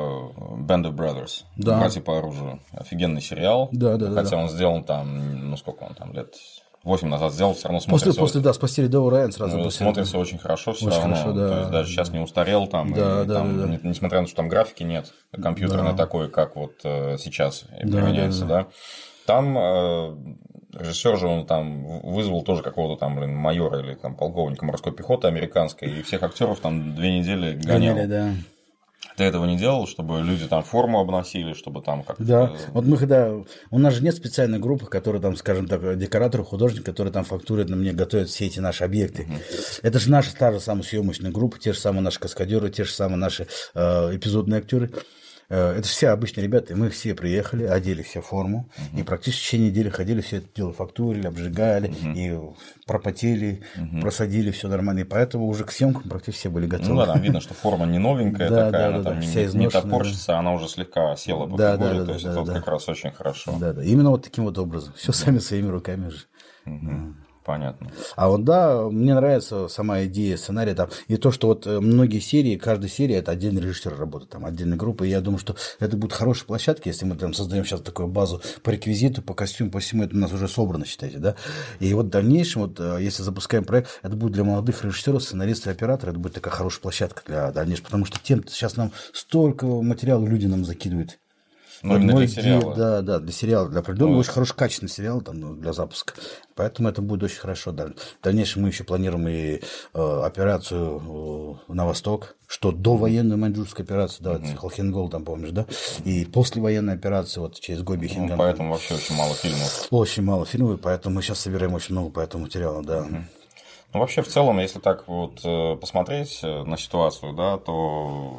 uh, Band of Brothers, да. «Братья по оружию». Офигенный сериал. Да, да, Хотя да. он сделан там, ну сколько он там, лет восемь назад сделал, все равно смотрится. После, после да, спасти Дэва Райан сразу. Ну, смотрится очень хорошо все очень равно. Хорошо, да. То есть даже сейчас не устарел там. Да, и, да, там да, да. Несмотря на то, что там графики нет, компьютерной да. такой, как вот uh, сейчас применяется, да. да. да. Там uh, режиссер же он там вызвал тоже какого-то там, блин, майора или там полковника морской пехоты американской, и всех актеров там две недели гонял. Гоняли, да. Ты этого не делал, чтобы люди там форму обносили, чтобы там как-то... Да, вот мы когда... У нас же нет специальной группы, которая там, скажем так, декораторы, художники, которые там фактурируют на мне, готовят все эти наши объекты. Uh-huh. Это же наша та же самая съемочная группа, те же самые наши каскадеры, те же самые наши э, эпизодные актеры. Это же все обычные ребята, и мы все приехали, одели все форму, uh-huh. и практически в течение недели ходили, все это дело фактурили, обжигали, uh-huh. и пропотели, uh-huh. просадили, все нормально, и поэтому уже к съемкам практически все были готовы. Ну да, там видно, что форма не новенькая да, такая, да, она да, там да, не, не топорщится, да. она уже слегка села по да, фигуре, да, то да, есть да, это да, вот да. как раз очень хорошо. Да, да, именно вот таким вот образом, все сами своими руками же. Uh-huh. Понятно. А вот да, мне нравится сама идея сценария там, и то, что вот многие серии, каждая серия это отдельный режиссер работает, там отдельная группа, и я думаю, что это будет хорошая площадка, если мы там создаем сейчас такую базу по реквизиту, по костюму, по всему, это у нас уже собрано, считайте, да, и вот в дальнейшем, вот если запускаем проект, это будет для молодых режиссеров, сценаристов и операторов, это будет такая хорошая площадка для дальнейшего, потому что тем сейчас нам столько материала люди нам закидывают. Ну, именно для сериала. Да, да, для сериала, для определенного, очень хороший, качественный сериал там, для запуска. Поэтому это будет очень хорошо. Да. В дальнейшем мы еще планируем и э, операцию э, на восток, что довоенную маньчжурскую операцию, да, mm-hmm. Халхингол, там, помнишь, да, и послевоенную операцию вот через Гоби Хинган. Ну, поэтому вообще очень мало фильмов. Очень мало фильмов, поэтому мы сейчас собираем очень много по этому материалу, да. Mm-hmm. Ну, вообще, в целом, если так вот посмотреть на ситуацию, да, то,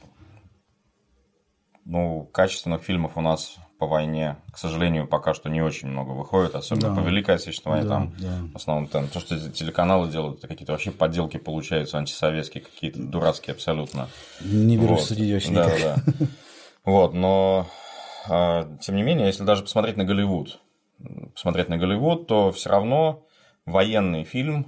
ну, качественных фильмов у нас по войне, к сожалению, пока что не очень много выходит, особенно да. по Великой Отечественной войне, да, там, да. в основном, там, то, что телеканалы делают, это какие-то вообще подделки получаются, антисоветские, какие-то дурацкие абсолютно. Не берусь вот. судить очень да, никак. Да. Вот, но, тем не менее, если даже посмотреть на Голливуд, посмотреть на Голливуд, то все равно военный фильм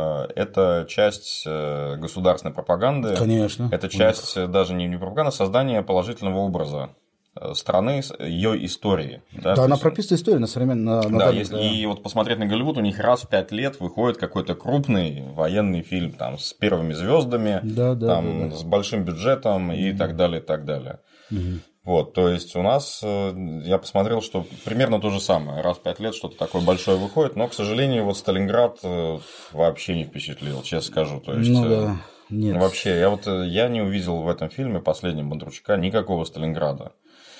это часть государственной пропаганды. Конечно. Это часть даже не пропаганды, а создания положительного образа страны, ее истории. Да, да, она есть... прописана история на современном. На, да, на если... да, и вот посмотреть на Голливуд, у них раз в пять лет выходит какой-то крупный военный фильм там, с первыми звездами, да, да, там, да, да. с большим бюджетом и mm-hmm. так далее, и так далее. Mm-hmm. Вот, то есть у нас, я посмотрел, что примерно то же самое, раз в пять лет что-то такое большое выходит, но, к сожалению, вот Сталинград вообще не впечатлил, честно скажу, то есть ну, да. Нет. вообще, я вот я не увидел в этом фильме последнем Бондарчука никакого Сталинграда.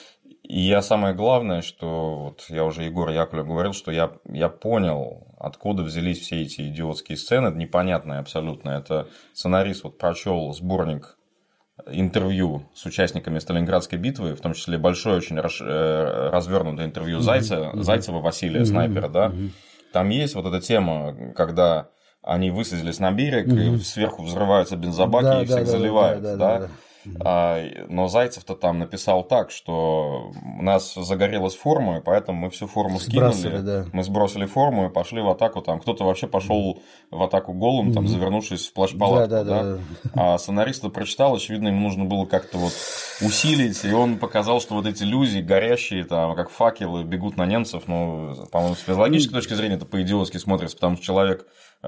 И я самое главное, что вот я уже Егору Яковлеву говорил, что я, я понял, откуда взялись все эти идиотские сцены, непонятные абсолютно, это сценарист вот прочел сборник интервью с участниками Сталинградской битвы, в том числе большое, очень развернутое интервью mm-hmm. Зайца, mm-hmm. Зайцева Василия, mm-hmm. снайпера, да. Mm-hmm. Там есть вот эта тема, когда они высадились на берег, mm-hmm. и сверху взрываются бензобаки, да, и всех да, заливают, да. да, да, да. да. Mm-hmm. Но Зайцев-то там написал так, что у нас загорелась форма, и поэтому мы всю форму скинули, Сбросили, да. мы сбросили форму и пошли в атаку. Там кто-то вообще пошел mm-hmm. в атаку голым, mm-hmm. там, завернувшись в плащ-палатку. Да, да, да. Да. А сценарист прочитал, очевидно, ему нужно было как-то вот усилить, и он показал, что вот эти люди горящие, там, как факелы, бегут на немцев. Ну, по-моему, с физиологической mm-hmm. точки зрения это по-идиотски смотрится, потому что человек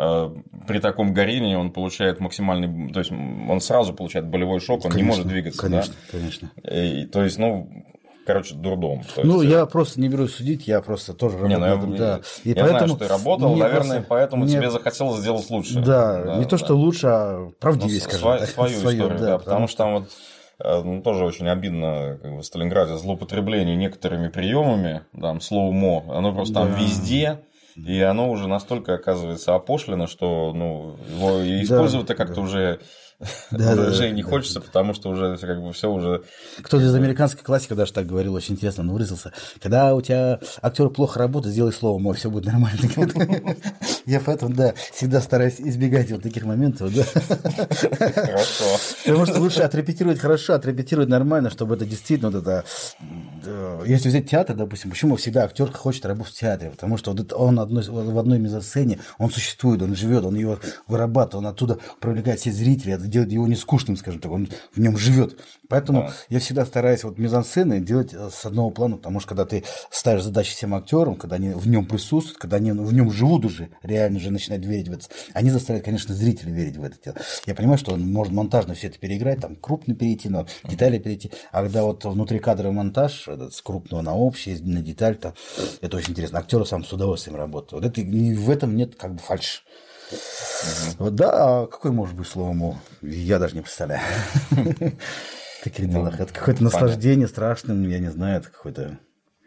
при таком горении он получает максимальный, то есть он сразу получает болевой шок, он конечно, не может двигаться. Конечно, да? конечно. И, то есть, ну, короче, дурдом. То ну, есть, я просто не берусь судить, я просто тоже работал. Не, ну, я, да. И я поэтому, знаю, что ты работал, наверное, просто, поэтому мне... тебе захотелось сделать лучше. Да, да не да. то, что лучше, а правдивее, ну, скажем так. Свою историю, да, да, потому что там вот ну, тоже очень обидно как бы, в Сталинграде злоупотребление некоторыми приемами, там, слоумо, оно просто да. там везде. И оно уже настолько, оказывается, опошлено, что ну, его использовать-то да, как-то да. уже, да, уже да, не да, хочется, да. потому что уже как бы все уже. Кто-то из американской классики даже так говорил, очень интересно, он выразился. Когда у тебя актер плохо работает, сделай слово, мой, все будет нормально. Я поэтому, да, всегда стараюсь избегать вот таких моментов. Хорошо. Потому что лучше отрепетировать хорошо, отрепетировать нормально, чтобы это действительно вот это. Если взять театр, допустим, почему всегда актер хочет работать в театре? Потому что вот он одной, в одной мизансцене, он существует, он живет, он его вырабатывает, он оттуда привлекает все зрители, это делает его не скучным, скажем так, он в нем живет. Поэтому да. я всегда стараюсь вот мизансцены делать с одного плана, потому что когда ты ставишь задачи всем актерам, когда они в нем присутствуют, когда они в нем живут уже, реально уже начинают верить в это, они заставляют, конечно, зрителей верить в это дело. Я понимаю, что он может монтажно все это переиграть, там крупно перейти, но детали перейти, а когда вот внутрикадровый монтаж, этот, с крупного на общий, на деталь, то это очень интересно. Актеры сам с удовольствием работают. Вот это, и в этом нет как бы фальши. Mm-hmm. Вот, да, а какой может быть словом, я даже не представляю. В таких делах. Это какое-то наслаждение страшным, я не знаю, это какое-то.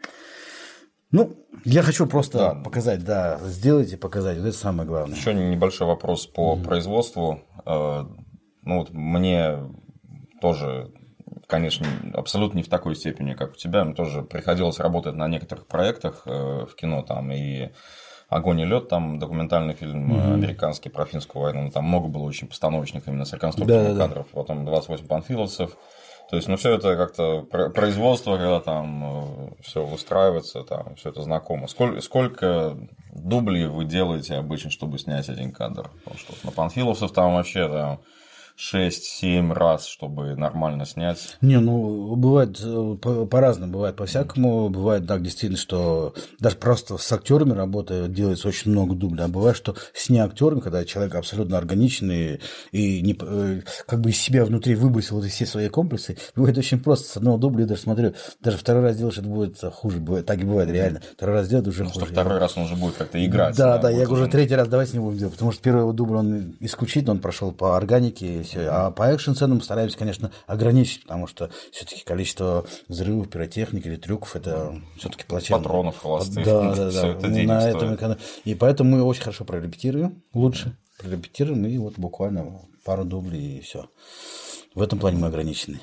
Ну, я хочу просто да. показать, да, сделайте, показать, вот это самое главное. Еще небольшой вопрос по mm-hmm. производству. Ну, вот мне тоже, конечно, абсолютно не в такой степени, как у тебя, мне тоже приходилось работать на некоторых проектах в кино, там, и «Огонь и лед», там документальный фильм mm-hmm. американский про финскую войну, там много было очень постановочных именно с реконструкцией да, кадров, да. потом двадцать восемь панфиловцев. То есть, ну, все это как-то производство, когда там все выстраивается, там все это знакомо. Сколько, сколько дублей вы делаете обычно, чтобы снять один кадр? Потому что на панфиловцев там вообще там шесть-семь раз, чтобы нормально снять. Не, ну, бывает по- по-разному, бывает по-всякому. Бывает, да, действительно, что даже просто с актерами работа делается очень много дублей. А бывает, что с не актерами, когда человек абсолютно органичный и не, э, как бы из себя внутри выбросил вот все свои комплексы, бывает очень просто. С одного дубля я даже смотрю, даже второй раз делаешь, это будет хуже. Бывает, так и бывает, реально. Второй раз делать уже Потому хуже. что второй раз он уже будет как-то играть. Да, да, я будет говорю, уже- третий раз давайте не будем делать, потому что первый его дубль, он исключительно, он прошел по органике, и все. А по экшн-сценам стараемся, конечно, ограничить, потому что все-таки количество взрывов, пиротехники или трюков, это все-таки плачевно. Патронов холостых. Да, да, Всё да. это Мы денег на стоит. этом эконом- И поэтому мы очень хорошо прорепетируем, лучше прорепетируем, и вот буквально пару дублей, и все. В этом плане мы ограничены.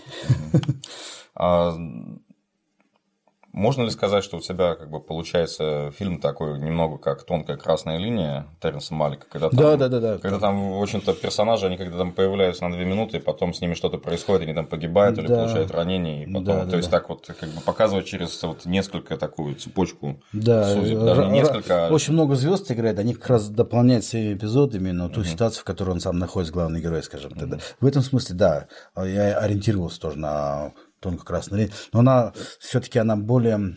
А можно ли сказать, что у тебя как бы получается фильм такой немного как тонкая красная линия Терренса Малика, когда там, Да, да, да, да. когда там, в общем-то, персонажи, они когда там появляются на две минуты, потом с ними что-то происходит, они там погибают или Да. получают ранения, и потом, Да, то да, есть да. так вот как бы показывать через вот несколько такую цепочку Да, судеб, ра- даже не ра- несколько, а- очень много звезд играет, они как раз дополняют своими эпизодами, но ту ситуацию, в которой он сам находится, главный герой, скажем так. Да. В этом смысле, да, я ориентировался тоже на тонко-красную линию, но она все-таки она более,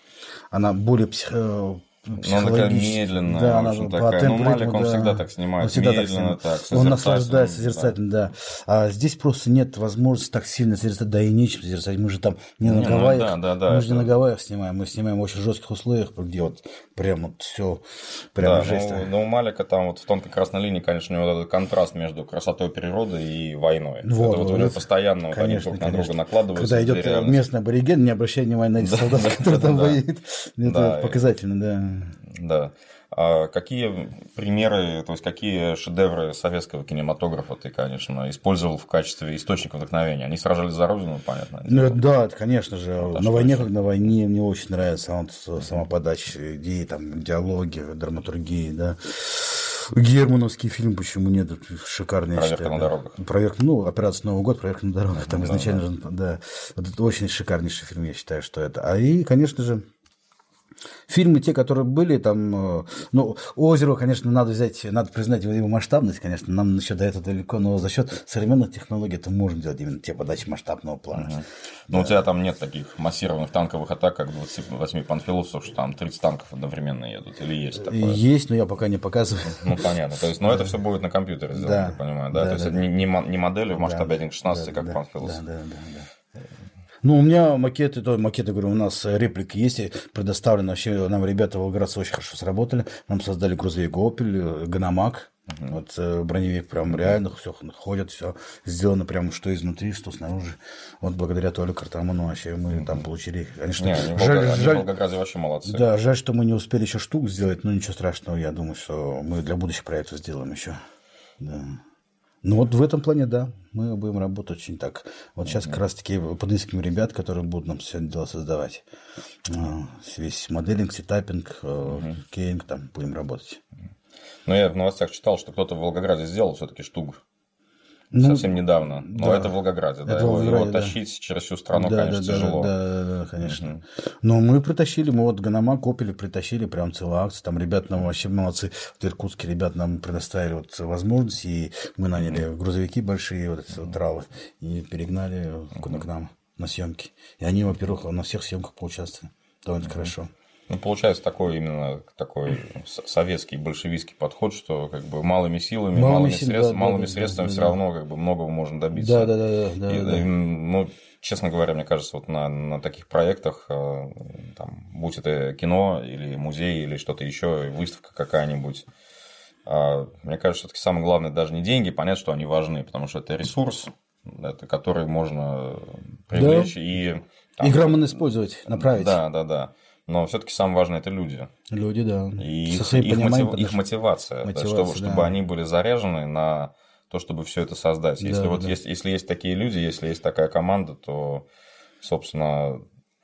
она более псих- э, Ну, она такая психологически- медленная, да, в она общем, по такая. темпу, Ну, Малик, ритму, он да. всегда так снимает, Он всегда так медленно, снимает. так, Он созерцательно, наслаждается да. созерцательно, да. А здесь просто нет возможности так сильно созерцать, да и нечем созерцать. Мы же там не на Не, ну Гавайях, да, да, да, мы же не это- на Гавайях снимаем, мы снимаем в очень жестких условиях, где вот прям вот все, прям Да, жесть. ну, но у Малика там вот в тонкой красной линии, конечно, у него вот этот контраст между красотой природы и войной. Вот, это вот у вот него это- постоянно вот они конечно, друг на конечно. друга накладываются. Когда две идет реальности. местный абориген, не обращай внимания на этих солдат, которые там да. воюют. Это Да, и- показательно, да. Да. А какие примеры, то есть какие шедевры советского кинематографа ты, конечно, использовал в качестве источника вдохновения? Они сражались за родину, понятно. Ну, это да, это, конечно же. а на что войне, еще? как на войне, мне очень нравится вот, сама подача идеи, там, диалоги, драматургии, да. Германовский фильм, почему нет, шикарный, я «Проверка считаю, на да. дорогах». Проверка, ну, операция Новый год, проверка на дорогах, там Да, изначально же, да. Вот это очень шикарнейший фильм, я считаю, что это. А и, конечно же, фильмы, те, которые были, там, э, ну, Озеро, конечно, надо взять, надо признать его масштабность, конечно, нам еще до этого далеко, но за счет современных технологий это можем делать именно те подачи масштабного плана. Мгм. Но у тебя там нет таких массированных танковых атак, как двадцать восемь панфиловцев, что там тридцать танков одновременно едут, или есть такое? Есть, но я пока не показываю. Ну, понятно. То есть, но это все будет на компьютере сделано, Да. я понимаю, да? Да, То есть, да, это не, не мо- не модели в масштабе один к шестнадцати, Да, как да, Панфиловс. Да, да, да, да. Ну, у меня макеты, то макеты, говорю, у нас реплики есть, и предоставлены вообще, нам ребята волгоградцы очень хорошо сработали, нам создали грузовик Opel, Ганамак, вот э, броневик прям реально, все ходят, все сделано прямо что изнутри, что снаружи. Вот благодаря Толе Картамону вообще мы там получили, конечно, Не, они в жаль, Волгограде- они в жаль, Волгограде вообще молодцы. да, жаль, что мы не успели еще штук сделать, но ничего страшного, я думаю, что мы для будущих проектов сделаем еще. Да. Ну вот в этом плане, да, мы будем работать очень так. Вот сейчас как раз-таки подыскиваем ребят, которые будут нам все это дело создавать. А, Весь моделинг, сетапинг, э, кейнг, там будем работать. Но я в новостях читал, что кто-то в Волгограде сделал все-таки штук. Ну, Совсем недавно. Но да. это в Волгограде, да. Это в Его, Волгограде, его да. тащить через всю страну, да, конечно, да, тяжело. Да, да, да, конечно. Но мы притащили, мы вот Ганамак, Опель притащили, прям целая акция. Там ребята нам вообще молодцы. Вот иркутские ребята нам предоставили вот возможность, и мы наняли грузовики большие, вот эти вот тралы, и перегнали к к нам на съемки. И они, во-первых, на всех съемках поучаствовали. Довольно хорошо. Ну, получается такой именно такой с- советский большевистский подход, что как бы малыми силами, Малыми малыми, силами, средств- да, малыми да, да, средствами да, все да. равно как бы многого можно добиться. Да, да, да, да, да, И, да. м, ну, честно говоря, мне кажется, вот на, на таких проектах, э, там, будь это кино или музей или что-то еще, выставка какая-нибудь, а, мне кажется, все-таки самое главное даже не деньги, понятно, что они важны, потому что это ресурс, это, который можно привлечь и там, И грамотно использовать, направить. Да, да, да. Но все-таки самое важное это люди. Люди, да. И Со их, своим их пониманием мотив- их поднош- мотивация, да, Мотивация, чтобы, чтобы да. они были заряжены на то, чтобы все это создать. Если Да, вот да. есть, если есть такие люди, если есть такая команда, то, собственно,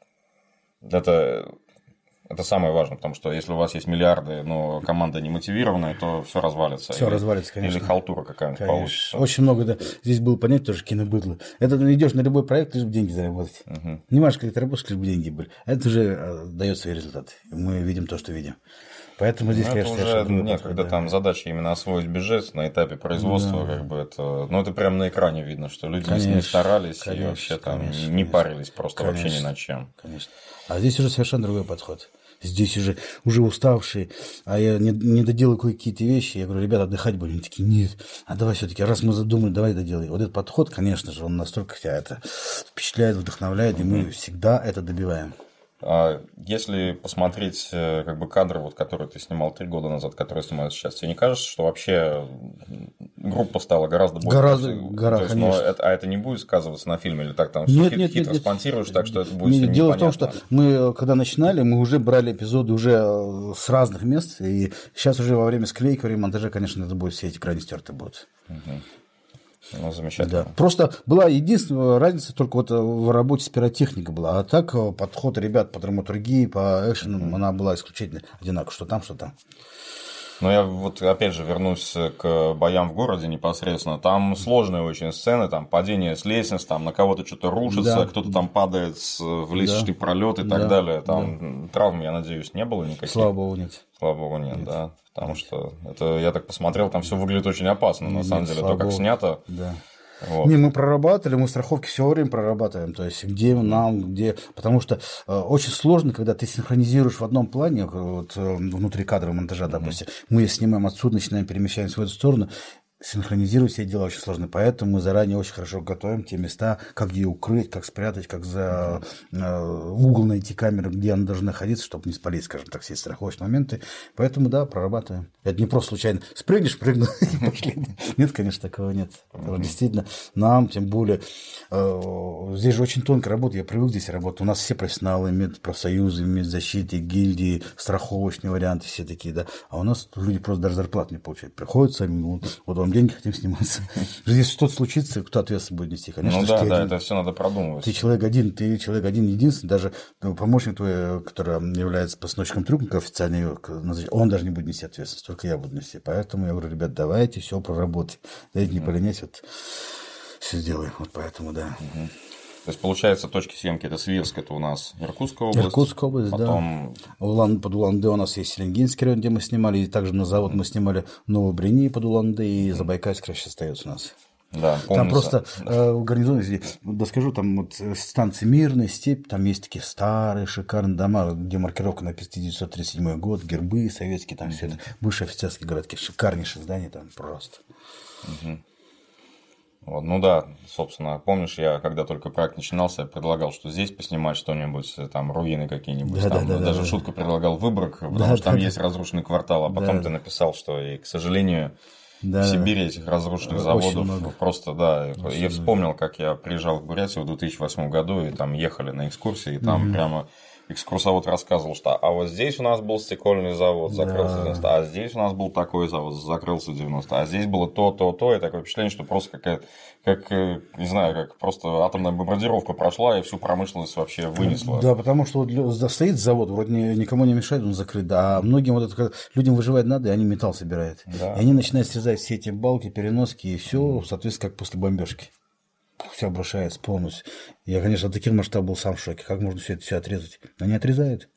это, это самое важное, потому что если у вас есть миллиарды, но команда не мотивированная, то все развалится. Всё Или- развалится, конечно. Или халтура какая-нибудь Конечно. получится. Очень много, да. Здесь было понять тоже кинобыдло. Это ты идешь на любой проект, лишь бы деньги заработать. Мгм. Не можешь, как ты работаешь, лишь бы деньги были. А это уже э, дает свои результаты. Мы видим то, что видим. Поэтому здесь, ну, конечно, это уже нет, подход, когда да. там задача именно освоить бюджет на этапе производства, да. как бы это, ну это прямо на экране видно, что люди конечно, не старались конечно, и вообще там конечно, не конечно. парились просто конечно, вообще ни над чем. Конечно. А здесь уже совершенно другой подход. Здесь уже, уже уставшие, а я не, не доделаю кое-какие вещи. Я говорю, ребята, отдыхать будем. Они такие, нет, а давай все-таки, раз мы задумали, давай доделай. Вот этот подход, конечно же, он настолько тебя это впечатляет, вдохновляет, mm-hmm. и мы всегда это добиваем. А если посмотреть как бы кадры, вот, которые ты снимал три года назад, которые снимают сейчас, тебе не кажется, что вообще группа стала гораздо более... Гораздо, гораздо, есть, конечно. Это, а это не будет сказываться на фильме или так? Там нет, все нет, хитро нет, спонсируешь, так что это будет нет, все дело непонятно. в том, что мы, когда начинали, мы уже брали эпизоды уже с разных мест, и сейчас уже во время склейки, во время монтажа, конечно, это будет все эти крайне стерты будут. Угу. Ну, замечательно. Да. Просто была единственная разница только вот в работе с пиротехникой была. А так подход ребят по драматургии, по экшенам, mm-hmm. она была исключительно одинаковая. Что там, что там. Ну, я вот опять же вернусь к боям в городе непосредственно. Там сложные очень сцены, там падение с лестниц, там на кого-то что-то рушится, да. кто-то там падает в лестничный да. пролет и да. так далее. Там да. травм, я надеюсь, не было никаких. Слава богу, нет. Слава богу, нет, нет. да. Потому нет. что это, я так посмотрел, там все выглядит очень опасно, нет, на самом деле, то, как богу. снято. Да. Вот. Не, мы прорабатывали, мы страховки все время прорабатываем, то есть где нам, где, потому что э, очень сложно, когда ты синхронизируешь в одном плане, вот, э, внутри кадра монтажа, mm-hmm. допустим, мы снимаем отсюда, начинаем перемещаемся в эту сторону, синхронизировать все дела очень сложно, поэтому мы заранее очень хорошо готовим те места, как ее укрыть, как спрятать, как за э, угол найти камеру, где она должна находиться, чтобы не спалить, скажем так, все страховочные моменты. Поэтому, да, прорабатываем. Это не просто случайно спрыгнешь, прыгнул и пошли. Нет, конечно, такого нет. Действительно, нам, тем более, э, здесь же очень тонкая работа, я привык здесь работать. У нас все профессионалы, медпрофсоюзы, медзащиты, гильдии, страховочные варианты, все такие, да. А у нас люди просто даже зарплату не получают. Приходят сами, вот, вот вам деньги, хотим сниматься. Если что-то случится, кто ответственность будет нести? Конечно, ну да, да, один. это все надо продумывать. Ты человек один, ты человек один единственный, даже помощник твой, который является постановщиком трюка официальный, он даже не будет нести ответственность, только я буду нести. Поэтому я говорю, ребят, давайте все проработать. Дайте не поленять, вот все сделаем. Вот поэтому, да. Угу. То есть, получается, точки съемки это Свирск, это у нас Иркутская область. Иркутская область, потом... да. Улан, под Улан-Удэ у нас есть Селенгинский район, где мы снимали, и также на завод мы снимали Новобрини под Улан-Удэ, и Забайкальск сейчас остается у нас. Да, там просто э, в гарнизоне, если доскажу, там вот станции Мирная, Степь, там есть такие старые шикарные дома, где маркировка написана тысяча девятьсот тридцать седьмой год, гербы советские, там mm-hmm. все это, бывшие офицерские городки, шикарнейшие здания там просто. Mm-hmm. Вот, ну да, собственно, помнишь, я когда только проект начинался, я предлагал, что здесь поснимать что-нибудь, там руины какие-нибудь, да, там, да, да, даже да, шутку да. предлагал Выборг, потому да, что там да, есть да. разрушенный квартал, а потом да, ты написал, что, и, к сожалению, да, в Сибири этих разрушенных заводов просто, да, очень я вспомнил, много. Как я приезжал в Бурятию в две тысячи восьмом году, и там ехали на экскурсии, и там mm-hmm. прямо... экскурсовод рассказывал, что а вот здесь у нас был стекольный завод, закрылся в девяностом, а здесь у нас был такой завод, закрылся в девяностом, а здесь было то, то, то, и такое впечатление, что просто какая-то, как, не знаю, как просто атомная бомбардировка прошла и всю промышленность вообще вынесла. Да, потому что вот стоит завод, вроде никому не мешает, он закрыт, да, а многим вот это, людям выживать надо, и они металл собирают. Да. И они начинают срезать все эти балки, переноски, и все, соответственно, как после бомбежки. Все обрушается полностью. Я, конечно, таким масштабом был сам в шоке. Как можно все это все отрезать? Они отрезают.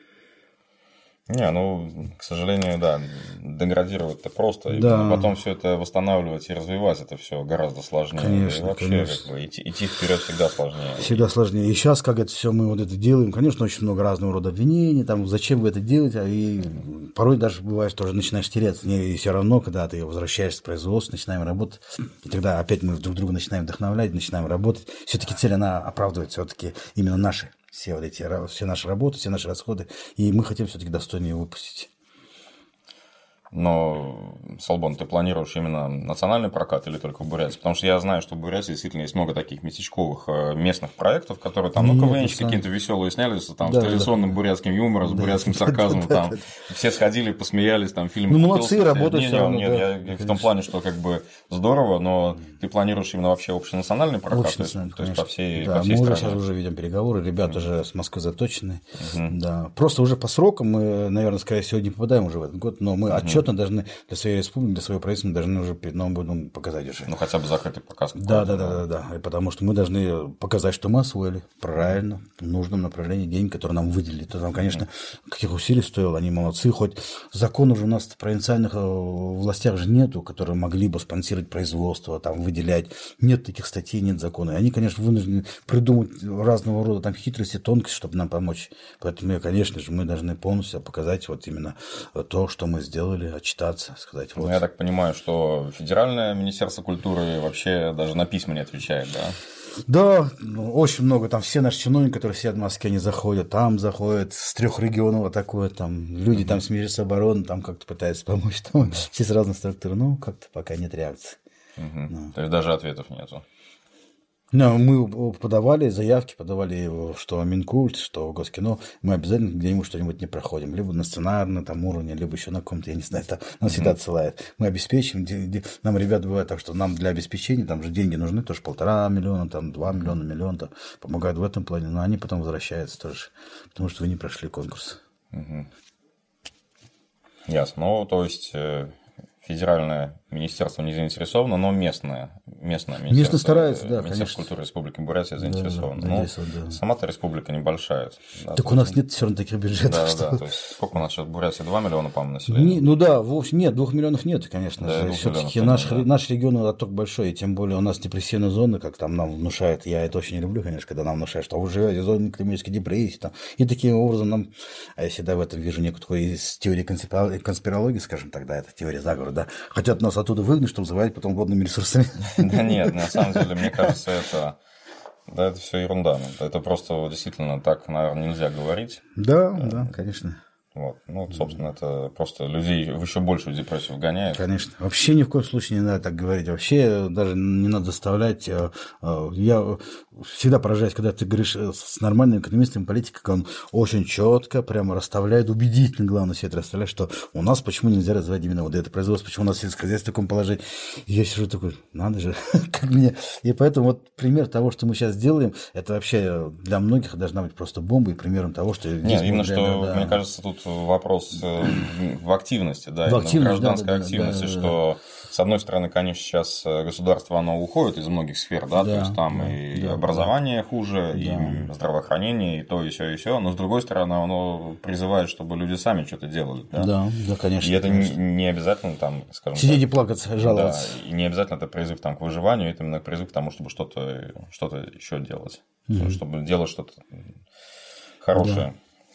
Не, ну, к сожалению, да, деградировать-то просто. Да. И потом все это восстанавливать и развивать, это все гораздо сложнее. Конечно, и вообще, конечно. Как бы, идти, идти вперед всегда сложнее. Всегда сложнее. И сейчас, как это все мы вот это делаем, конечно, очень много разного рода обвинений, там, зачем вы это делаете, и порой даже бывает, что уже начинаешь теряться. И все равно, когда ты возвращаешься в производство, начинаем работать, и тогда опять мы друг друга начинаем вдохновлять, начинаем работать. Все-таки цель, она оправдывает все-таки именно наши. Все вот эти, все наши работы, все наши расходы, и мы хотим все-таки достойнее выпустить. Но, Солбон, ты планируешь именно национальный прокат или только в Бурятии? Потому что я знаю, что в Бурятии действительно есть много таких местечковых местных проектов, которые там, ну, КВНчики какие-то веселые снялись, там, да, с традиционным да. бурятским юмором, с да, бурятским сарказмом, да, там, да, да. все сходили, посмеялись, там, фильм... Ну, молодцы, работают все равно. Нет, да, я в том плане, что как бы здорово, но ты планируешь именно вообще общенациональный прокат? Общенациональный, то есть, то есть по всей, да, по всей мы стране? уже сейчас уже ведем переговоры, ребята mm-hmm. уже с Москвы заточены, mm-hmm. да. Просто уже по срокам мы, наверное, скорее всего, не попадаем уже в этот год, но мы отчет отчетно должны для своей республики, для своего правительства должны уже перед Новым годом показать уже. Ну, хотя бы закрытый показ. Да, да, да, да, да. Потому что мы должны показать, что мы освоили правильно, в нужном направлении деньги, которые нам выделили. То там, конечно, каких усилий стоило, они молодцы. Хоть закон уже у нас в провинциальных властях же нету, которые могли бы спонсировать производство, там, выделять. Нет таких статей, нет закона. И они, конечно, вынуждены придумать разного рода там хитрости, тонкости, чтобы нам помочь. Поэтому, конечно же, мы должны полностью показать вот именно то, что мы сделали, отчитаться, сказать. Вот. Ну, я так понимаю, что федеральное министерство культуры вообще даже на письма не отвечает, да? Да, ну, очень много, там все наши чиновники, которые сидят в Москве, они заходят, там заходят, с трех регионов атакуют, там люди uh-huh. там с Министерства обороны, там как-то пытаются помочь, там все с разных структур, ну, как-то пока нет реакции. Uh-huh. Ну. То есть даже ответов нету? No, мы подавали заявки, подавали что Минкульт, что Госкино, мы обязательно где-нибудь что-нибудь не проходим, либо на сценарном там уровне, либо еще на каком-то, я не знаю, там нас mm-hmm. всегда отсылают. Мы обеспечим, нам ребята бывает так, что нам для обеспечения, там же деньги нужны, тоже полтора миллиона, там два миллиона, миллион, там, помогают в этом плане, но они потом возвращаются тоже, потому что вы не прошли конкурс. Mm-hmm. Ясно. Ну, то есть... Федеральное министерство не заинтересовано, но местное, местное министерство, Местно старается, да, Министерство конечно. культуры Республики Бурятия заинтересовано. Да, да, да, да. Сама-то республика небольшая. Да, так у нас нет все равно таких бюджетов. Да, что... да, то есть сколько у нас сейчас в Бурятии? два миллиона, по-моему, населения? Не, ну да, вовсе нет, двух миллионов нет, конечно да, же. Все-таки наш, да. наш регион отток большой, и тем более у нас депрессивная зона, как там нам внушают. Я это очень не люблю, конечно, когда нам внушают, что вы живете в зоне климатической депрессии. Там, и таким образом нам, а я всегда в этом вижу некую из теории конспирологии, скажем тогда, это теория заговора, да, хотят нас оттуда выгнать, чтобы завалить потом водными ресурсами. Да нет, на самом деле, мне кажется, это, да, это все ерунда. Это просто действительно так, наверное, нельзя говорить. Да, да, конечно. Вот. Ну, собственно, это просто людей в еще большую депрессию вгоняет. Конечно. Вообще ни в коем случае не надо так говорить. Вообще даже не надо заставлять. Я всегда поражаюсь, когда ты говоришь с нормальным экономистом, политиком, он очень четко прямо расставляет, убедительно, главное, все это расставляет, что у нас почему нельзя развивать именно вот это производство, почему у нас сельское хозяйство в таком положении. И я сижу такой, надо же, как мне. И поэтому вот пример того, что мы сейчас делаем, это вообще для многих должна быть просто бомба и примером того, что... Нет, именно что, да, мне кажется, тут вопрос в активности, да, в активности, в гражданской да, да, активности, да, да, что, с одной стороны, конечно, сейчас государство, оно уходит из многих сфер, да, да, то есть там да, и да, образование да. хуже, да. и здравоохранение, и то, и все, и все, но, с другой стороны, оно призывает, чтобы люди сами что-то делали, да, да, да, конечно. И это конечно. Не, не обязательно там, скажем сидеть так, и плакаться, жаловаться. Да, и не обязательно это призыв там, к выживанию, это именно призыв к тому, чтобы что-то, что-то еще делать, mm-hmm. чтобы делать что-то хорошее. Да.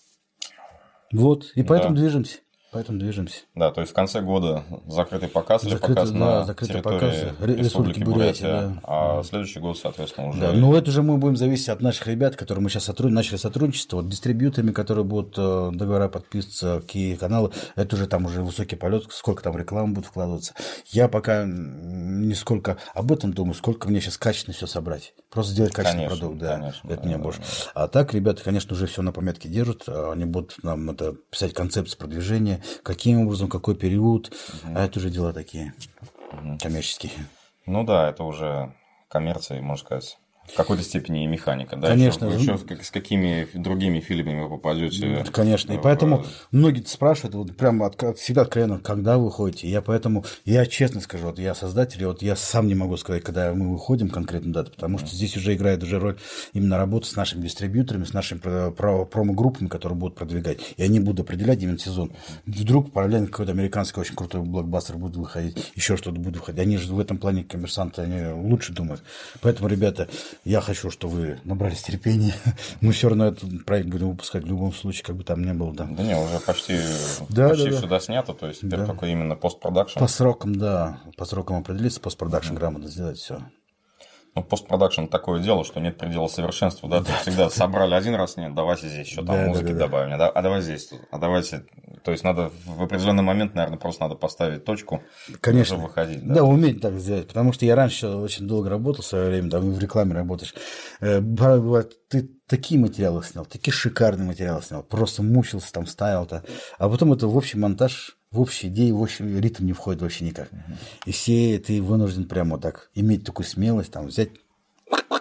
Вот, и поэтому да. движемся. Поэтому движемся. Да, то есть в конце года закрытый показ закрытый, или показ да, на закрытый территории показ Республики Бурятия, да. а следующий год, соответственно, уже... Да, но это же мы будем зависеть от наших ребят, которые мы сейчас сотруд... начали сотрудничество, вот дистрибьюторами, которые будут договора подписываться, какие каналы, это уже там уже высокий полет, сколько там рекламы будет вкладываться. Я пока не сколько об этом думаю, сколько мне сейчас качественно все собрать. Просто сделать качественный конечно, продукт, да, конечно, это да, мне да, больше. да. А так, ребята, конечно, уже все на пометке держат, они будут нам это писать концепцию продвижения, каким образом, какой период, угу. а это уже дела такие угу. коммерческие. Ну да, это уже коммерция, можно сказать. В какой-то степени и механика, да? Конечно. Еще, еще с какими другими фильмами вы попадете? Конечно. И поэтому многие спрашивают, вот прямо от, всегда откровенно, когда вы выходите. Я поэтому, я честно скажу, вот я создатель, вот я сам не могу сказать, когда мы выходим конкретно дату, потому что здесь уже играет уже роль именно работа с нашими дистрибьюторами, с нашими промо-группами, которые будут продвигать. И они будут определять именно сезон. Вдруг параллельно какой-то американский очень крутой блокбастер будет выходить, еще что-то будет выходить. Они же в этом плане коммерсанты, они лучше думают. Поэтому, ребята, я хочу, чтобы вы набрались терпения. Мы все равно этот проект будем выпускать в любом случае, как бы там ни было. Да, да не, уже почти, да, почти да, все да. доснято, то есть теперь да. только именно постпродакшн. По срокам, да, по срокам определиться, постпродакшн mm-hmm. грамотно сделать все. Ну, постпродакшн такое дело, что нет предела совершенства, да, да. То есть всегда собрали один раз, нет, давайте здесь еще там да, музыки да, да, добавим, да. а давай здесь, а давайте, то есть надо в определенный момент, наверное, просто надо поставить точку, конечно, и уже выходить. Да? да, уметь так сделать, потому что я раньше очень долго работал в свое время, там в рекламе работаешь, бывает, ты такие материалы снял, такие шикарные материалы снял, просто мучился там, ставил-то, а потом это в общий монтаж, в общей идее, в общий ритм не входит вообще никак. Uh-huh. И все ты вынужден прямо так иметь такую смелость, там, взять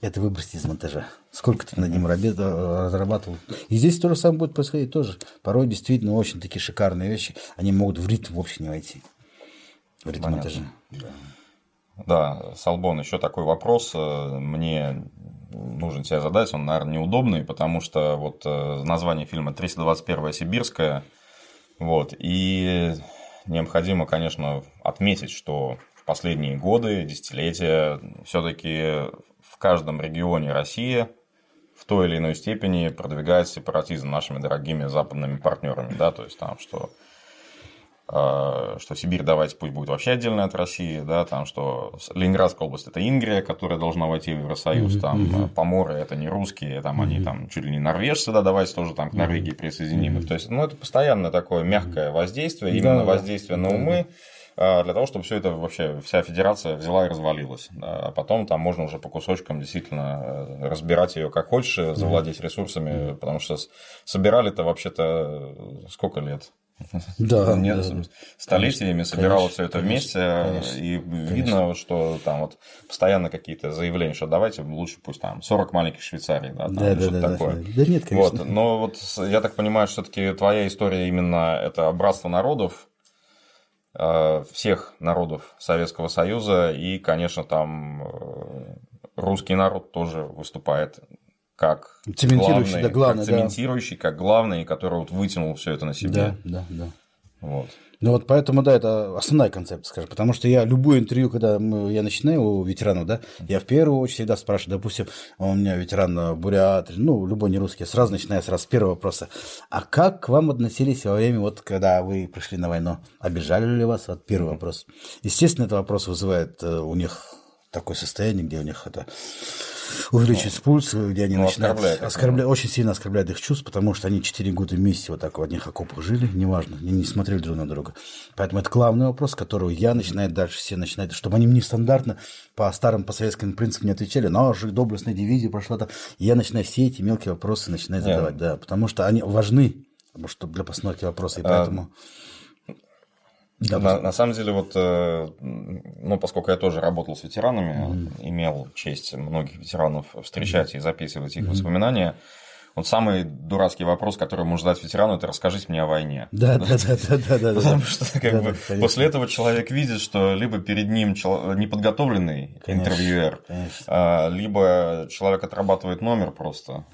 это выбросить из монтажа. Сколько ты над ним разрабатывал. И здесь то же самое будет происходить тоже. Порой действительно очень такие шикарные вещи, они могут в ритм вообще не войти. В ритм монтажа. Да. Да, Салбон, еще такой вопрос мне нужно тебе задать, он, наверное, неудобный, потому что вот название фильма «триста двадцать первая Сибирская», вот, и необходимо, конечно, отметить, что в последние годы, десятилетия, все-таки в каждом регионе России в той или иной степени продвигается сепаратизм нашими дорогими западными партнерами, да, то есть там, что что Сибирь, давайте, пусть будет вообще отдельно от России, да, там, что Ленинградская область – это Ингрия, которая должна войти в Евросоюз, mm-hmm. там, mm-hmm. Поморы – это не русские, там, mm-hmm. они там чуть ли не норвежцы, да, давайте тоже там к Норвегии присоединим их. Mm-hmm. То есть, ну, это постоянное такое мягкое воздействие, именно да, воздействие да, на умы, да. для того, чтобы все это вообще, вся федерация взяла и развалилась. Да, а потом там можно уже по кусочкам действительно разбирать ее как хочешь, завладеть mm-hmm. ресурсами, потому что собирали-то вообще-то сколько лет? Да, Нет, да, столетиями конечно, собирало конечно, все это конечно, вместе, конечно, и конечно. видно, что там вот постоянно какие-то заявления, что давайте лучше пусть там сорок маленьких Швейцарий, да, там, да, что-то да, такое. Да, да нет, конечно. Вот, но вот я так понимаю, что все-таки твоя история именно это братство народов, всех народов Советского Союза, и, конечно, там русский народ тоже выступает как цементирующий, главный, да, главный, как цементирующий, да. как главный, который вот вытянул все это на себя. Да, да, да. Вот. Ну вот поэтому, да, это основная концепция, скажем, потому что я любое интервью, когда мы, я начинаю у ветеранов, да, я в первую очередь всегда спрашиваю, допустим, у меня ветеран Бурят, ну, любой не русский, я сразу начинаю сразу с первого вопроса, а как к вам относились во время, вот, когда вы пришли на войну, обижали ли вас, вот первый вопрос. Естественно, этот вопрос вызывает у них такое состояние, где у них это увеличивается ну, пульс, где они ну, начинают оскорблять, оскорблять, очень сильно оскорбляют их чувств, потому что они четыре года вместе вот так в одних окопах жили, неважно, они не смотрели друг на друга. Поэтому это главный вопрос, которого я начинаю дальше, все начинают, чтобы они мне стандартно по старым, по советским принципам не отвечали, наша доблестная дивизия прошла там. Я начинаю все эти мелкие вопросы начинаю задавать, yeah. да, потому что они важны, потому что для постановки вопроса, и поэтому... Да, на, на самом деле, вот, ну, поскольку я тоже работал с ветеранами, mm-hmm. имел честь многих ветеранов встречать mm-hmm. и записывать их mm-hmm. воспоминания, вот самый дурацкий вопрос, который может задать ветерану, это расскажите мне о войне. Да, да, да, да, да, да. Потому что как бы после этого человек видит, что либо перед ним неподготовленный интервьюер, либо человек отрабатывает номер просто,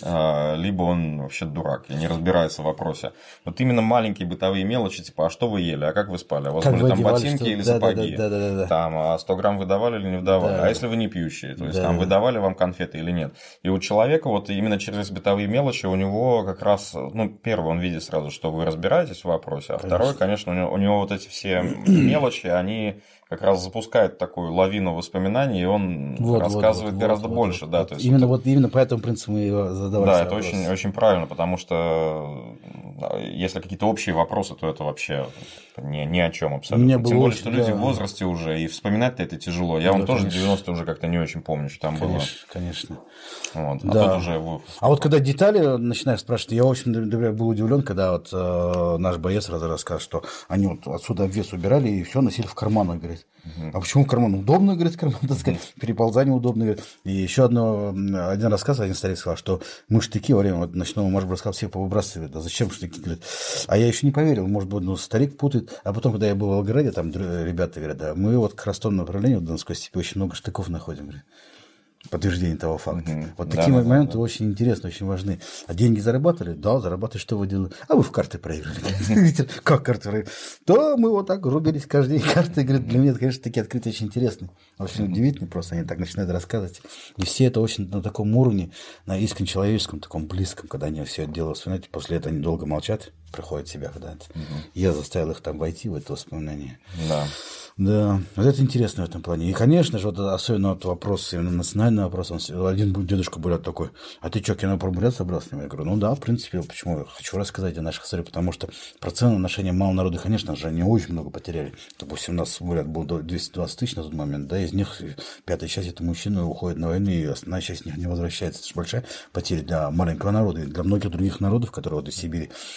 либо он вообще дурак и не разбирается в вопросе. Вот именно маленькие бытовые мелочи, типа, а что вы ели, а как вы спали, а у вас были там ботинки или сапоги, там, а сто грамм вы давали или не давали, а если вы не пьющие, то есть там вы давали вам конфеты или нет. И у человека вот именно через бытовые мелочи у него как раз, ну, первый, он видит сразу, что вы разбираетесь в вопросе, а конечно. Второй, конечно, у него, у него вот эти все мелочи, они как раз запускают такую лавину воспоминаний, и он вот, рассказывает вот, вот, гораздо вот, больше. Вот, да, вот. То есть именно, это... вот, именно по этому принципу мы его задавали. Да, это очень, очень правильно, потому что если какие-то общие вопросы, то это вообще ни, ни о чем абсолютно. Тем более, очень, что да. люди в возрасте уже, и вспоминать-то это тяжело. Я да, вам тоже в девяностые уже как-то не очень помню, что там конечно, было. Конечно, вот. да. А тут уже... А вот когда детали начинаешь спрашивать, я очень, например, был удивлен, когда вот э, наш боец рассказал, что они вот отсюда обвес убирали и все носили в карманах, говорит. Uh-huh. А почему в карман? Удобно, говорит, карман, так сказать, uh-huh. переползание удобно, говорит. И еще одно, один рассказ, один старик сказал, что мы штыки во время вот, ночного марш-броска все повыбрасывали. Да зачем штыки, говорит. А я еще не поверил, может быть, ну, старик путает. А потом, когда я был в Волгограде, там ребята говорят, да, мы вот к Ростову направлению, в Донской степи, очень много штыков находим, говорит. Подтверждение того факта. Mm-hmm. Вот да, такие да, моменты да. очень интересны, очень важны. А деньги зарабатывали? Да, зарабатывали, что вы делали? А вы в карты проиграли. Как карты проиграли? Да, мы вот так рубились каждый день карты. Для меня, конечно, такие открытия очень интересные. Очень удивительные просто. Они так начинают рассказывать. И все это очень на таком уровне, на искренне человеческом, таком близком, когда они все это дело вспоминают. После этого они долго молчат, приходят в себя когда-то. Я заставил их там войти в это воспоминание. Да. Да, вот это интересно в этом плане. И, конечно же, вот особенно вот вопрос, именно национальный вопрос, он, один дедушка Бурят такой, а ты что, кино про Бурят собрался? Я говорю, ну да, в принципе, почему? Я хочу рассказать о наших историях, потому что процентное отношение малого народа, конечно же, они очень много потеряли. Допустим, у нас Бурят был двести двадцать тысяч на тот момент, да, из них пятая часть это мужчины уходят на войну, и основная часть из них не возвращается. Это же большая потеря для маленького народа и для многих других народов, которые вот из Сибири. Это понятно.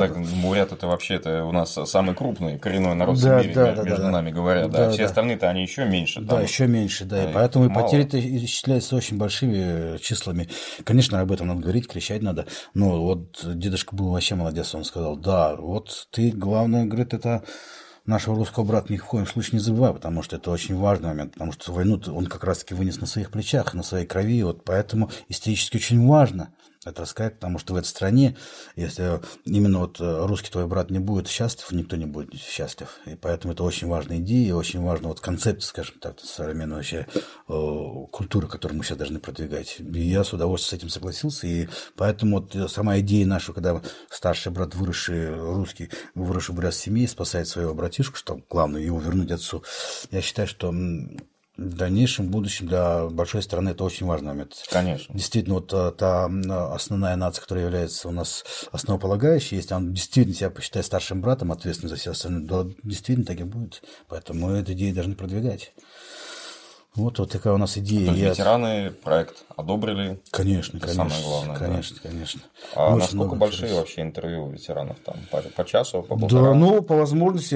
так, бурят это вообще это у нас самый крупный коренной народ Да, Сибири, да, да, между да, нами говоря, да, да, все да. остальные-то они еще меньше. Да, там, еще меньше, да, и их поэтому и мало. потери-то исчисляются очень большими числами. Конечно, об этом надо говорить, кричать надо, но вот дедушка был вообще молодец, он сказал, да, вот ты, главное, говорит, это нашего русского брата ни в коем случае не забывай, потому что это очень важный момент, потому что войну он как раз-таки вынес на своих плечах, на своей крови, вот поэтому исторически очень важно это рассказать, потому что в этой стране, если именно вот русский твой брат не будет счастлив, никто не будет счастлив. И поэтому это очень важная идея, очень важная вот концепция, скажем так, современной вообще э, культуры, которую мы сейчас должны продвигать. И я с удовольствием с этим согласился, и поэтому вот сама идея наша, когда старший брат, выросший русский, выросший в бурятской семье, спасает своего братишку, что главное его вернуть отцу, я считаю, что в дальнейшем будущем для большой страны это очень важный момент. Конечно. Действительно, вот та основная нация, которая является у нас основополагающей, если он действительно себя посчитает старшим братом, ответственным за все остальное, то действительно так и будет. Поэтому мы эту идею должны продвигать. Вот, вот такая у нас идея. То есть Я... ветераны проект одобрили. Конечно, это конечно. Самое главное. Конечно, да. конечно. А Очень насколько много большие интересно. вообще интервью у ветеранов? Там по, по часу, по полтора? Да, ну, по возможности,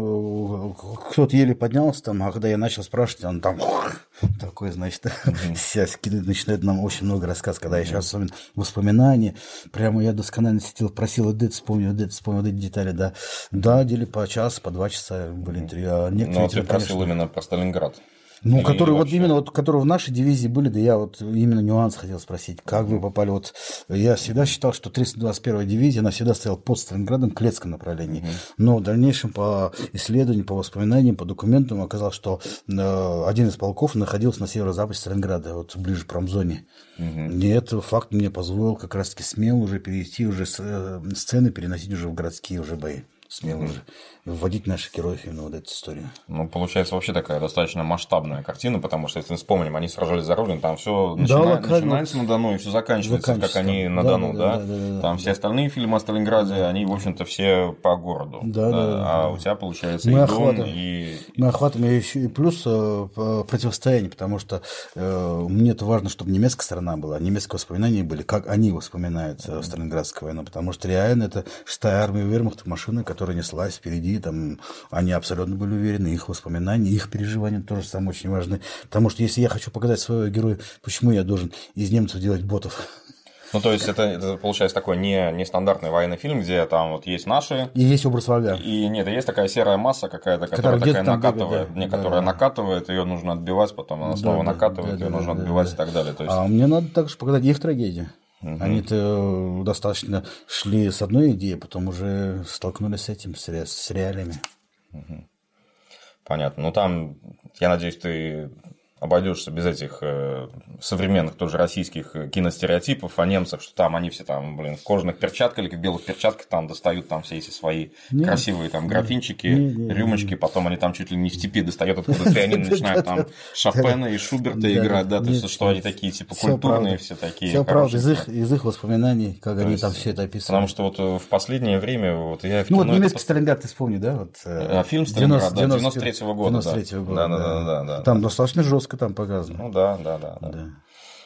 кто-то еле поднялся там, а когда я начал спрашивать, он там такой, значит, себя скидывает, начинает нам очень много рассказывать, когда еще особенно воспоминания. Прямо я досконально сидел, просил, вот это вспомнил, вот это вспомнил, вот эти детали, да. Да, делили по часу, по два часа были интервью. А Но ты просил именно про Сталинград. Ну, Или которые вот вообще? именно, вот, которые в нашей дивизии были, да я вот именно нюанс хотел спросить, как вы попали, вот, я всегда считал, что триста двадцать первая дивизия, она всегда стояла под Сталинградом в Клецком направлении, mm-hmm. но в дальнейшем по исследованиям, по воспоминаниям, по документам оказалось, что э, один из полков находился на северо-западе Сталинграда, вот ближе к промзоне, mm-hmm. и этот факт мне позволил как раз-таки смело уже перейти, уже с, э, сцены переносить уже в городские уже бои. Смело mm-hmm. уже вводить наших героев именно в эту историю. Ну, получается вообще такая достаточно масштабная картина, потому что, если мы вспомним, они сражались за Родину, там все да, начина... начинается на Дону и все заканчивается, заканчивается, как они на да, Дону, да? да, да, да, да там да, все да. остальные фильмы о Сталинграде, да. они, в общем-то, все по городу. Да, да, да, а да. у тебя, получается, мы и охватываем, Дон, и... Мы охватываем еще и плюс э, противостояние, потому что э, мне это важно, чтобы немецкая сторона была, немецкие воспоминания были, как они воспоминают э, Сталинградскую войну, потому что реально это шестая армия вермахта, машина, которая неслась впереди, там, они абсолютно были уверены, их воспоминания, их переживания тоже самое очень важны, потому что если я хочу показать своего героя, почему я должен из немцев делать ботов? Ну, то есть, это, это получается такой не, нестандартный военный фильм, где там вот есть наши. И есть образ врага. И нет, есть такая серая масса какая-то, которая, которая такая накатывает, бегает, не, да, которая да. накатывает, ее нужно отбивать, потом она снова да, накатывает, да, ее да, нужно да, отбивать да, и так далее. То есть... А мне надо также показать их трагедию. Угу. Они-то достаточно шли с одной идеей, потом уже столкнулись с этим, с, ре... с реалиями. Угу. Понятно. Ну, там, я надеюсь, ты обойдешься без этих э, современных тоже российских киностереотипов о немцах, что там они все там, блин, в кожаных перчатках или в белых перчатках там достают там все эти свои нет, красивые там графинчики, нет, нет, рюмочки, нет. Потом они там чуть ли не в степи достают откуда пианино, начинают там Шопена и Шуберта играть, да, то есть, что они такие типа культурные все такие. Все правда, из их, из их воспоминаний, как они там все это описывают. Потому что вот в последнее время вот я... Ну, вот немецкий Сталинград ты вспомни, да? Вот, фильм Сталинград, да, девяносто третьего года. девяносто третьего Да, года, да, да, да. Там достаточно жестко там показано. Ну да, да, да, да. да.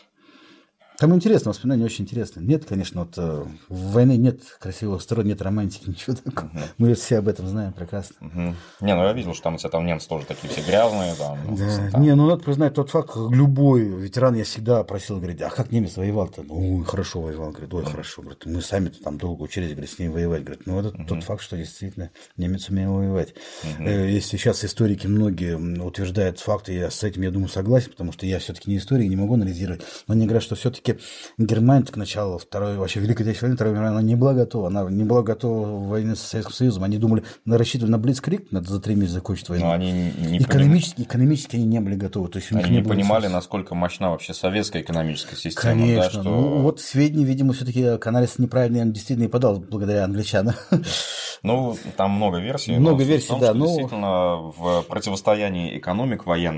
Там интересно, воспоминания очень интересные. Нет, конечно, вот в войне нет красивого строя, нет романтики, ничего такого. Uh-huh. Мы все об этом знаем прекрасно. Uh-huh. Не, ну я видел, что там у тебя там немцы тоже такие все грязные. Там, да. там... Не, ну надо признать тот факт, любой ветеран я всегда просил, говорит, а как немец воевал-то? Ну, хорошо воевал, говорит, ой, uh-huh. хорошо, говорит, мы сами-то там долго учились, говорит, с ним воевать, говорит, ну это uh-huh. тот факт, что действительно немец умел воевать. Uh-huh. Если сейчас историки многие утверждают факты, я с этим, я думаю, согласен, потому что я все-таки не историк, не могу анализировать, но они говорят, что все-таки Германия к началу Второй, вообще Великой Отечественной войны, Второй мировой, она не была готова. Она не была готова в войне с Советским Союзом. Они думали, рассчитывали на Блицкриг, надо за три месяца закончить войну. Но они не экономически, поним... экономически они не были готовы. То есть они не, не было понимали, ресурсов. Насколько мощна вообще советская экономическая система. Конечно. Да, что... Ну, вот сведения, видимо, все-таки Канарис неправильно действительно и подал благодаря англичанам. Ну, там много версий. Много версий, том, да. Что но... Действительно, в противостоянии экономик военных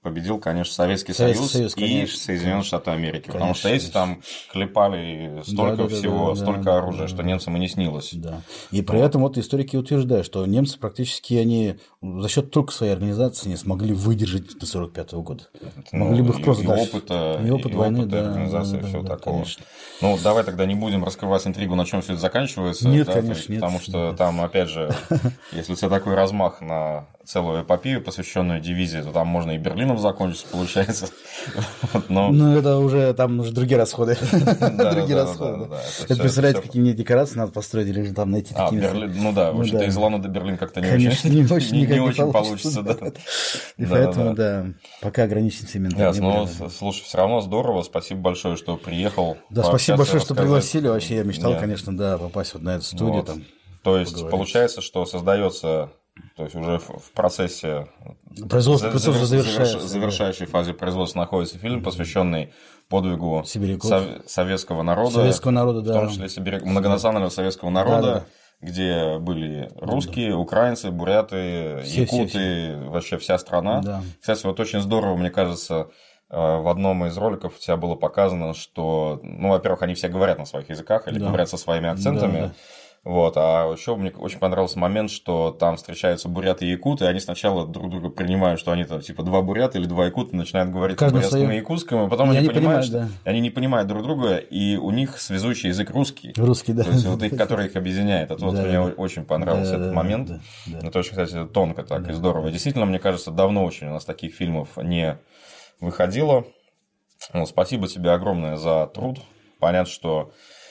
победил, конечно, Советский, Советский Союз, Союз, и конечно, Соединенные Штаты Америки. Конечно, потому что эти там клепали столько Да, да, всего, да, да, столько да, оружия, да, что да. немцам и не снилось. Да. И при этом вот историки утверждают, что немцы практически они за счет только своей организации не смогли выдержать до сорок пятого года. Ну, Могли бы их и, просто и дальше. опыта, и опыт и войны, опыта, да, и организации, да, да, всего да, такого. конечно. Ну, давай тогда не будем раскрывать интригу, на чем все это заканчивается. Нет, да, конечно, есть, нет. Потому что Да. там, опять же, если у тебя такой размах на целую эпопею, посвященную дивизии, то там можно и Берлином закончить, получается. Но... Ну, это уже там уже другие расходы. Другие расходы. Это представляете, какие мне декорации надо построить или там найти А, такие Берлин, ну да, вообще-то из Лондона до Берлина как-то не Конечно, не очень, не очень получится. Да. И поэтому, да, пока ограничимся именно. Ясно, но, слушай, все равно здорово, спасибо большое, что приехал. Да, спасибо большое, что пригласили. Вообще я мечтал, конечно, да, попасть вот на эту студию. Там, то есть, получается, что создается, то есть уже в процессе, производство за, уже завершается, в завершающей да. фазе производства находится фильм, посвященный подвигу Сибиряков. советского народа, советского народа, да. в том числе сибиряк... многонационального советского народа, да, да, да. где были русские, да. украинцы, буряты, все, якуты, все, все. Вообще вся страна. Да. Кстати, вот очень здорово, мне кажется, в одном из роликов у тебя было показано, что, ну, во-первых, они все говорят на своих языках или да. говорят со своими акцентами. Да, да. Вот, а еще мне очень понравился момент, что там встречаются буряты и якуты, и они сначала друг друга принимают, что они там типа два бурята или два якута, начинают говорить на бурятском и якутском, и потом и они, они понимают, что да. они не понимают друг друга, и у них связующий язык русский. Русский, да. То есть, вот их, который их объединяет. Это вот да, мне да. очень понравился да, этот да, момент. Да, да. Это очень, кстати, тонко так да. и здорово. Действительно, мне кажется, давно очень у нас таких фильмов не выходило. Ну, спасибо тебе огромное за труд. Понятно, что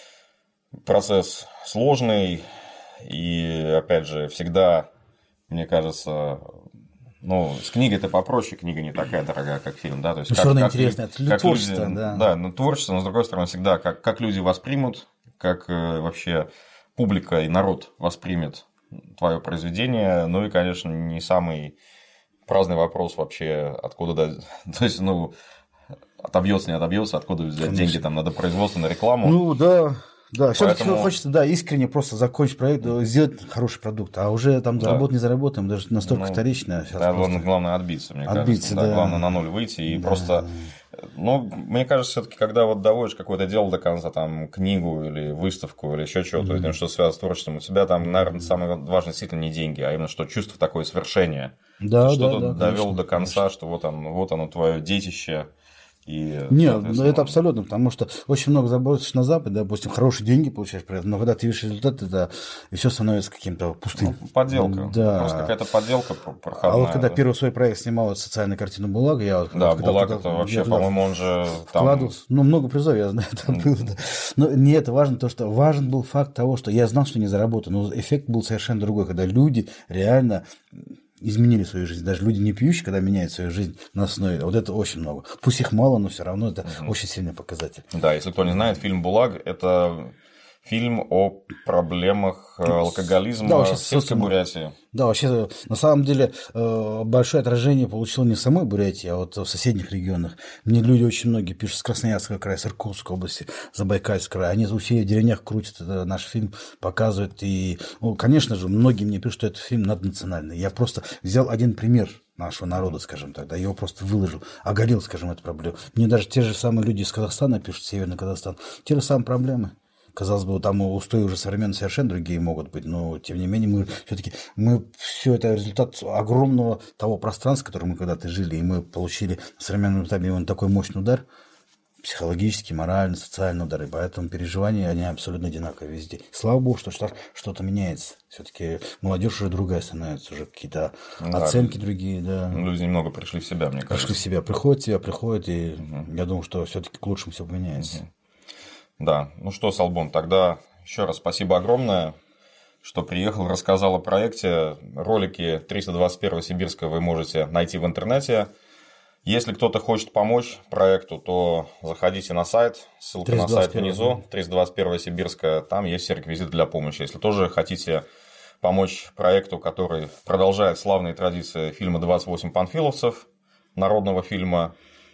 процесс сложный, и, опять же, всегда, мне кажется, ну, с книгой-то попроще, книга не такая дорогая, как фильм, да, то есть, ну, как, как, интересно, это как творчество, люди, да. Да, ну, творчество, но, с другой стороны, всегда, как, как люди воспримут, как э, вообще публика и народ воспримет твое произведение, ну, и, конечно, не самый праздный вопрос вообще, откуда, да, то есть, ну, отобьется, не отобьется, откуда взять конечно. Деньги там на производство, на рекламу. Ну, да. Да, все-таки Поэтому... хочется, да, искренне просто закончить проект, сделать хороший продукт, а уже там заработать, да. не заработаем, даже настолько ну, вторично. Да, просто... главное отбиться, мне отбиться, кажется. да. Да, главное на ноль выйти и да. просто. Ну, мне кажется, все-таки, когда вот доводишь какое-то дело до конца, там, книгу или выставку или еще что-то, mm-hmm. что связано с творчеством, у тебя там, наверное, самое важное действительно не деньги, а именно что чувство такое свершения. Да, Ты да, что-то да, довел конечно, до конца, конечно. что вот оно, вот оно твое детище. И, нет, ну это абсолютно, потому что очень много заботишь на Западе, допустим, хорошие деньги получаешь при этом, но когда ты видишь результат, это и все становится каким-то пустым. Ну, подделка. Да. Просто какая-то подделка проходная. А вот когда да. первый свой проект снимал вот, социальную картину «Булага», я вот, да, когда «Булаг» это вообще, по-моему, он же вкладывался, там... ну, много призов, я знаю, там было, да. Но не это важно, то, что важен был факт того, что я знал, что не заработаю, но эффект был совершенно другой, когда люди реально изменили свою жизнь. Даже люди не пьющие, когда меняют свою жизнь на основе. Вот это очень много. Пусть их мало, но все равно это угу. очень сильный показатель. Да, если кто не знает, фильм «Булаг» – это фильм о проблемах алкоголизма да, в сельской Бурятии. Да, вообще, на самом деле, большое отражение получило не в самой Бурятии, а вот в соседних регионах. Мне люди очень многие пишут с Красноярского края, с Иркутской области, Забайкальского края. Они у всех в деревнях крутят наш фильм, показывают. И, ну, конечно же, многие мне пишут, что этот фильм наднациональный. Я просто взял один пример нашего народа, скажем так, да, его просто выложил, оголил, скажем, эту проблему. Мне даже те же самые люди из Казахстана пишут, Северный Казахстан, те же самые проблемы. Казалось бы, там устои уже современные совершенно другие могут быть, но тем не менее мы все-таки мы все это результат огромного того пространства, в котором мы когда-то жили, и мы получили на современном этапе именно такой мощный удар, психологический, моральный, социальный удар, и поэтому переживания они абсолютно одинаковые везде. Слава богу, что что-то меняется. Все-таки молодежь уже другая становится, уже какие-то да, оценки другие, да. Люди немного пришли в себя, мне кажется. Пришли в себя, приходят в себя, приходят, и угу. я думаю, что все-таки к лучшему все поменяется. Угу. Да, ну что, Салбон, тогда еще раз спасибо огромное, что приехал, рассказал о проекте. Ролики триста двадцать первого Сибирского вы можете найти в интернете. Если кто-то хочет помочь проекту, то заходите на сайт, ссылка на сайт внизу, триста двадцать первого Сибирская, там есть все реквизиты для помощи. Если тоже хотите помочь проекту, который продолжает славные традиции фильма «двадцать восемь панфиловцев», народного фильма,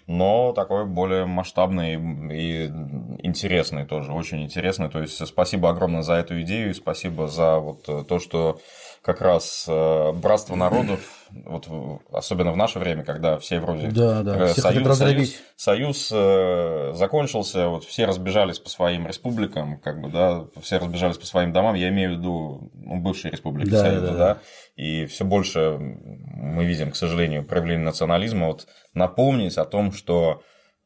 но такой более масштабный и интересный тоже, очень интересный. То есть спасибо огромное за эту идею, и спасибо за вот то, что как раз братство народов вот особенно в наше время, когда все вроде да, да. Э, союз, союз, союз э, закончился, вот все разбежались по своим республикам, как бы, да, все разбежались по своим домам, я имею в виду ну, бывшие республики да, Союза, да, да, да, и все больше мы видим, к сожалению, проявление национализма. Вот напомнить о том, что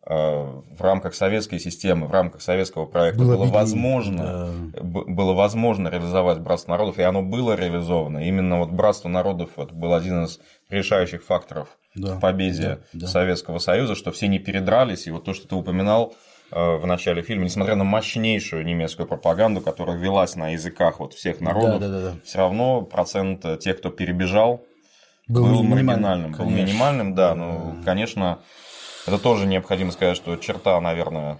в рамках советской системы, в рамках советского проекта было, было возможно, да. было возможно реализовать братство народов, и оно было реализовано. Именно вот братство народов вот, был один из решающих факторов да. в победе да. Да. Советского Союза, что все не передрались, и вот то, что ты упоминал в начале фильма, несмотря на мощнейшую немецкую пропаганду, которая велась на языках вот всех народов, да, да, да, да. все равно процент тех, кто перебежал, был, был маргинальным, был минимальным, да, ну, конечно. Это тоже необходимо сказать, что черта, наверное,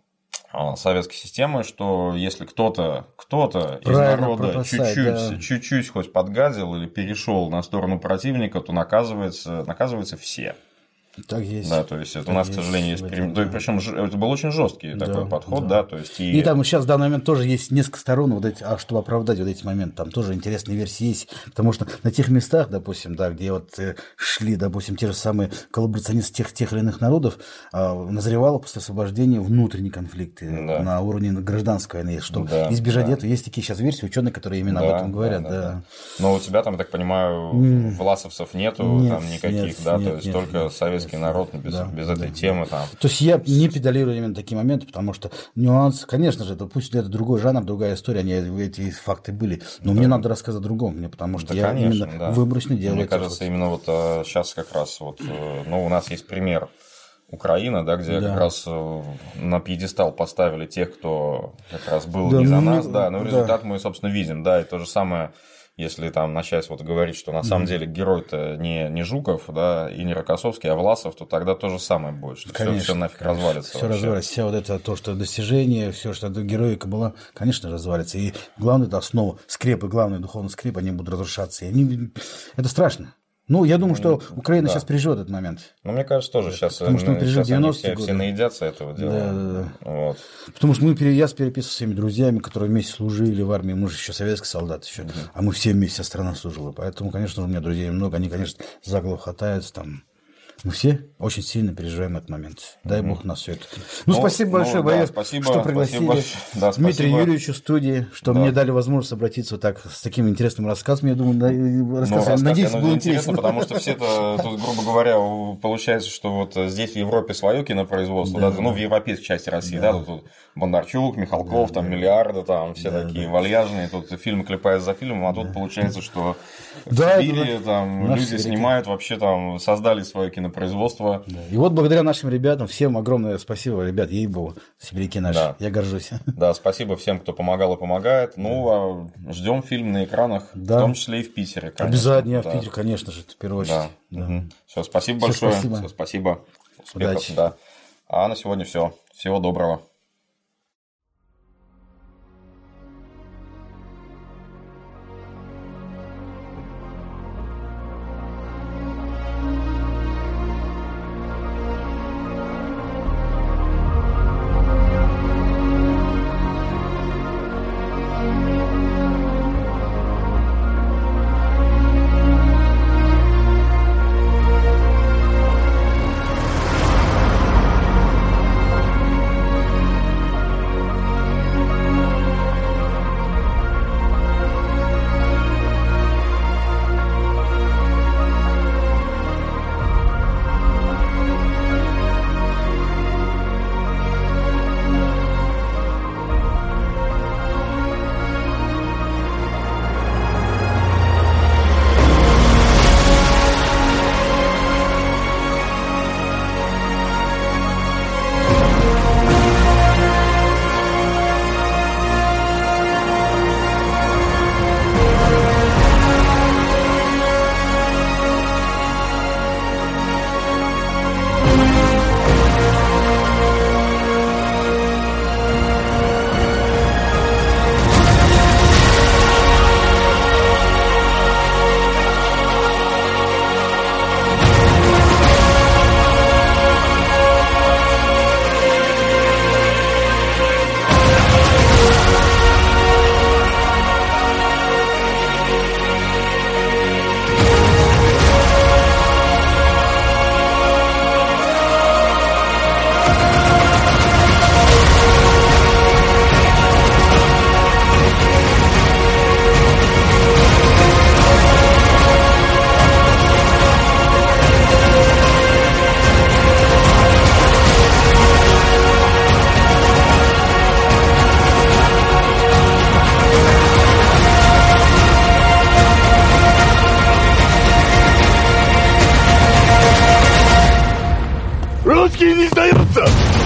советской системы, что если кто-то, кто-то из народа чуть-чуть, да. чуть-чуть хоть подгадил или перешел на сторону противника, то наказывается, наказываются все. Так есть. Да, то есть это у нас, к сожалению, есть пример. Да. Причем это был очень жесткий да, такой подход, да. да, то есть и... и там сейчас в данный момент тоже есть несколько сторон, вот эти, а чтобы оправдать вот эти моменты, там тоже интересные версии есть, потому что на тех местах, допустим, да, где вот шли, допустим, те же самые коллаборационисты тех, тех или иных народов, назревало после освобождения внутренние конфликты да. на уровне гражданской войны, чтобы да, избежать да. этого. Есть такие сейчас версии, ученые, которые именно да, об этом говорят, да, да. да. Но у тебя там, так понимаю, mm. власовцев нету, нет, там никаких, нет, да, нет, то есть нет, только нет, советские народ без, да, без этой да, темы. Там. То есть я не педалирую именно такие моменты, потому что нюанс, конечно же, это пусть это другой жанр, другая история, они, эти факты были, но да. мне надо рассказать о другом, мне, потому что да, я конечно, именно да. выборочно делаю. Мне кажется, вот. именно вот а, сейчас как раз вот, ну, у нас есть пример Украина, да, где да. как раз на пьедестал поставили тех, кто как раз был да, не за ну, нас, да, но да. результат мы, собственно, видим, да, и то же самое. Если там начать вот говорить, что на самом mm-hmm. деле герой-то не, не Жуков, да, и не Рокоссовский, а Власов, то тогда то же самое будет, что конечно, все, все нафиг конечно. развалится. Все развалится, все вот это то, что достижение, все, что героика была, конечно, развалится. И главное, это основа, скрепы, главный духовный скреп, они будут разрушаться. И они... Это страшно. Ну, я думаю, что Украина да. сейчас переживет этот момент. Ну, мне кажется, тоже сейчас, потому что мы пережили девяностые годы. Все наедятся этого дела. Да, да, да. Вот. Потому что мы, я переписывался со своими друзьями, которые вместе служили в армии, мы же еще советский солдат еще, mm-hmm. а мы все вместе, вся страна служила. Поэтому, конечно, у меня друзей много, они, конечно, за голову хватаются там. Мы все очень сильно переживаем этот момент. Дай mm-hmm. Бог на все это. Ну, ну спасибо ну, большое, да, Борис, спасибо, что пригласили спасибо, да, Дмитрия спасибо. Юрьевича в студии, что да. мне дали возможность обратиться вот так с таким интересным рассказом. Я думаю, да, рассказ, ну, надеюсь, рассказ, было интересно. Потому что все-то, тут, грубо говоря, получается, что вот здесь в Европе свое кинопроизводство, да, да, да. ну, в европейской части России, да, да тут Бондарчук, Михалков, да, там, да. Миллиарды, там, все да, такие да. вальяжные, тут фильмы клепают за фильмом, а тут да. получается, что да, в Сибири там люди великий. снимают, вообще там создали свое кинопроизводство. Да. И вот благодаря нашим ребятам, всем огромное спасибо, ребят, ей-богу, сибиряки наши, да. я горжусь. Да, спасибо всем, кто помогал и помогает. Ну, а ждем фильм на экранах, да. в том числе и в Питере, конечно. Обязательно, да. в Питере, конечно же, в первую очередь. Да. Да. Угу. Все, спасибо все большое. Спасибо. Все, спасибо. Успехов. Удачи. Да. А на сегодня все. Всего доброго. не сдается!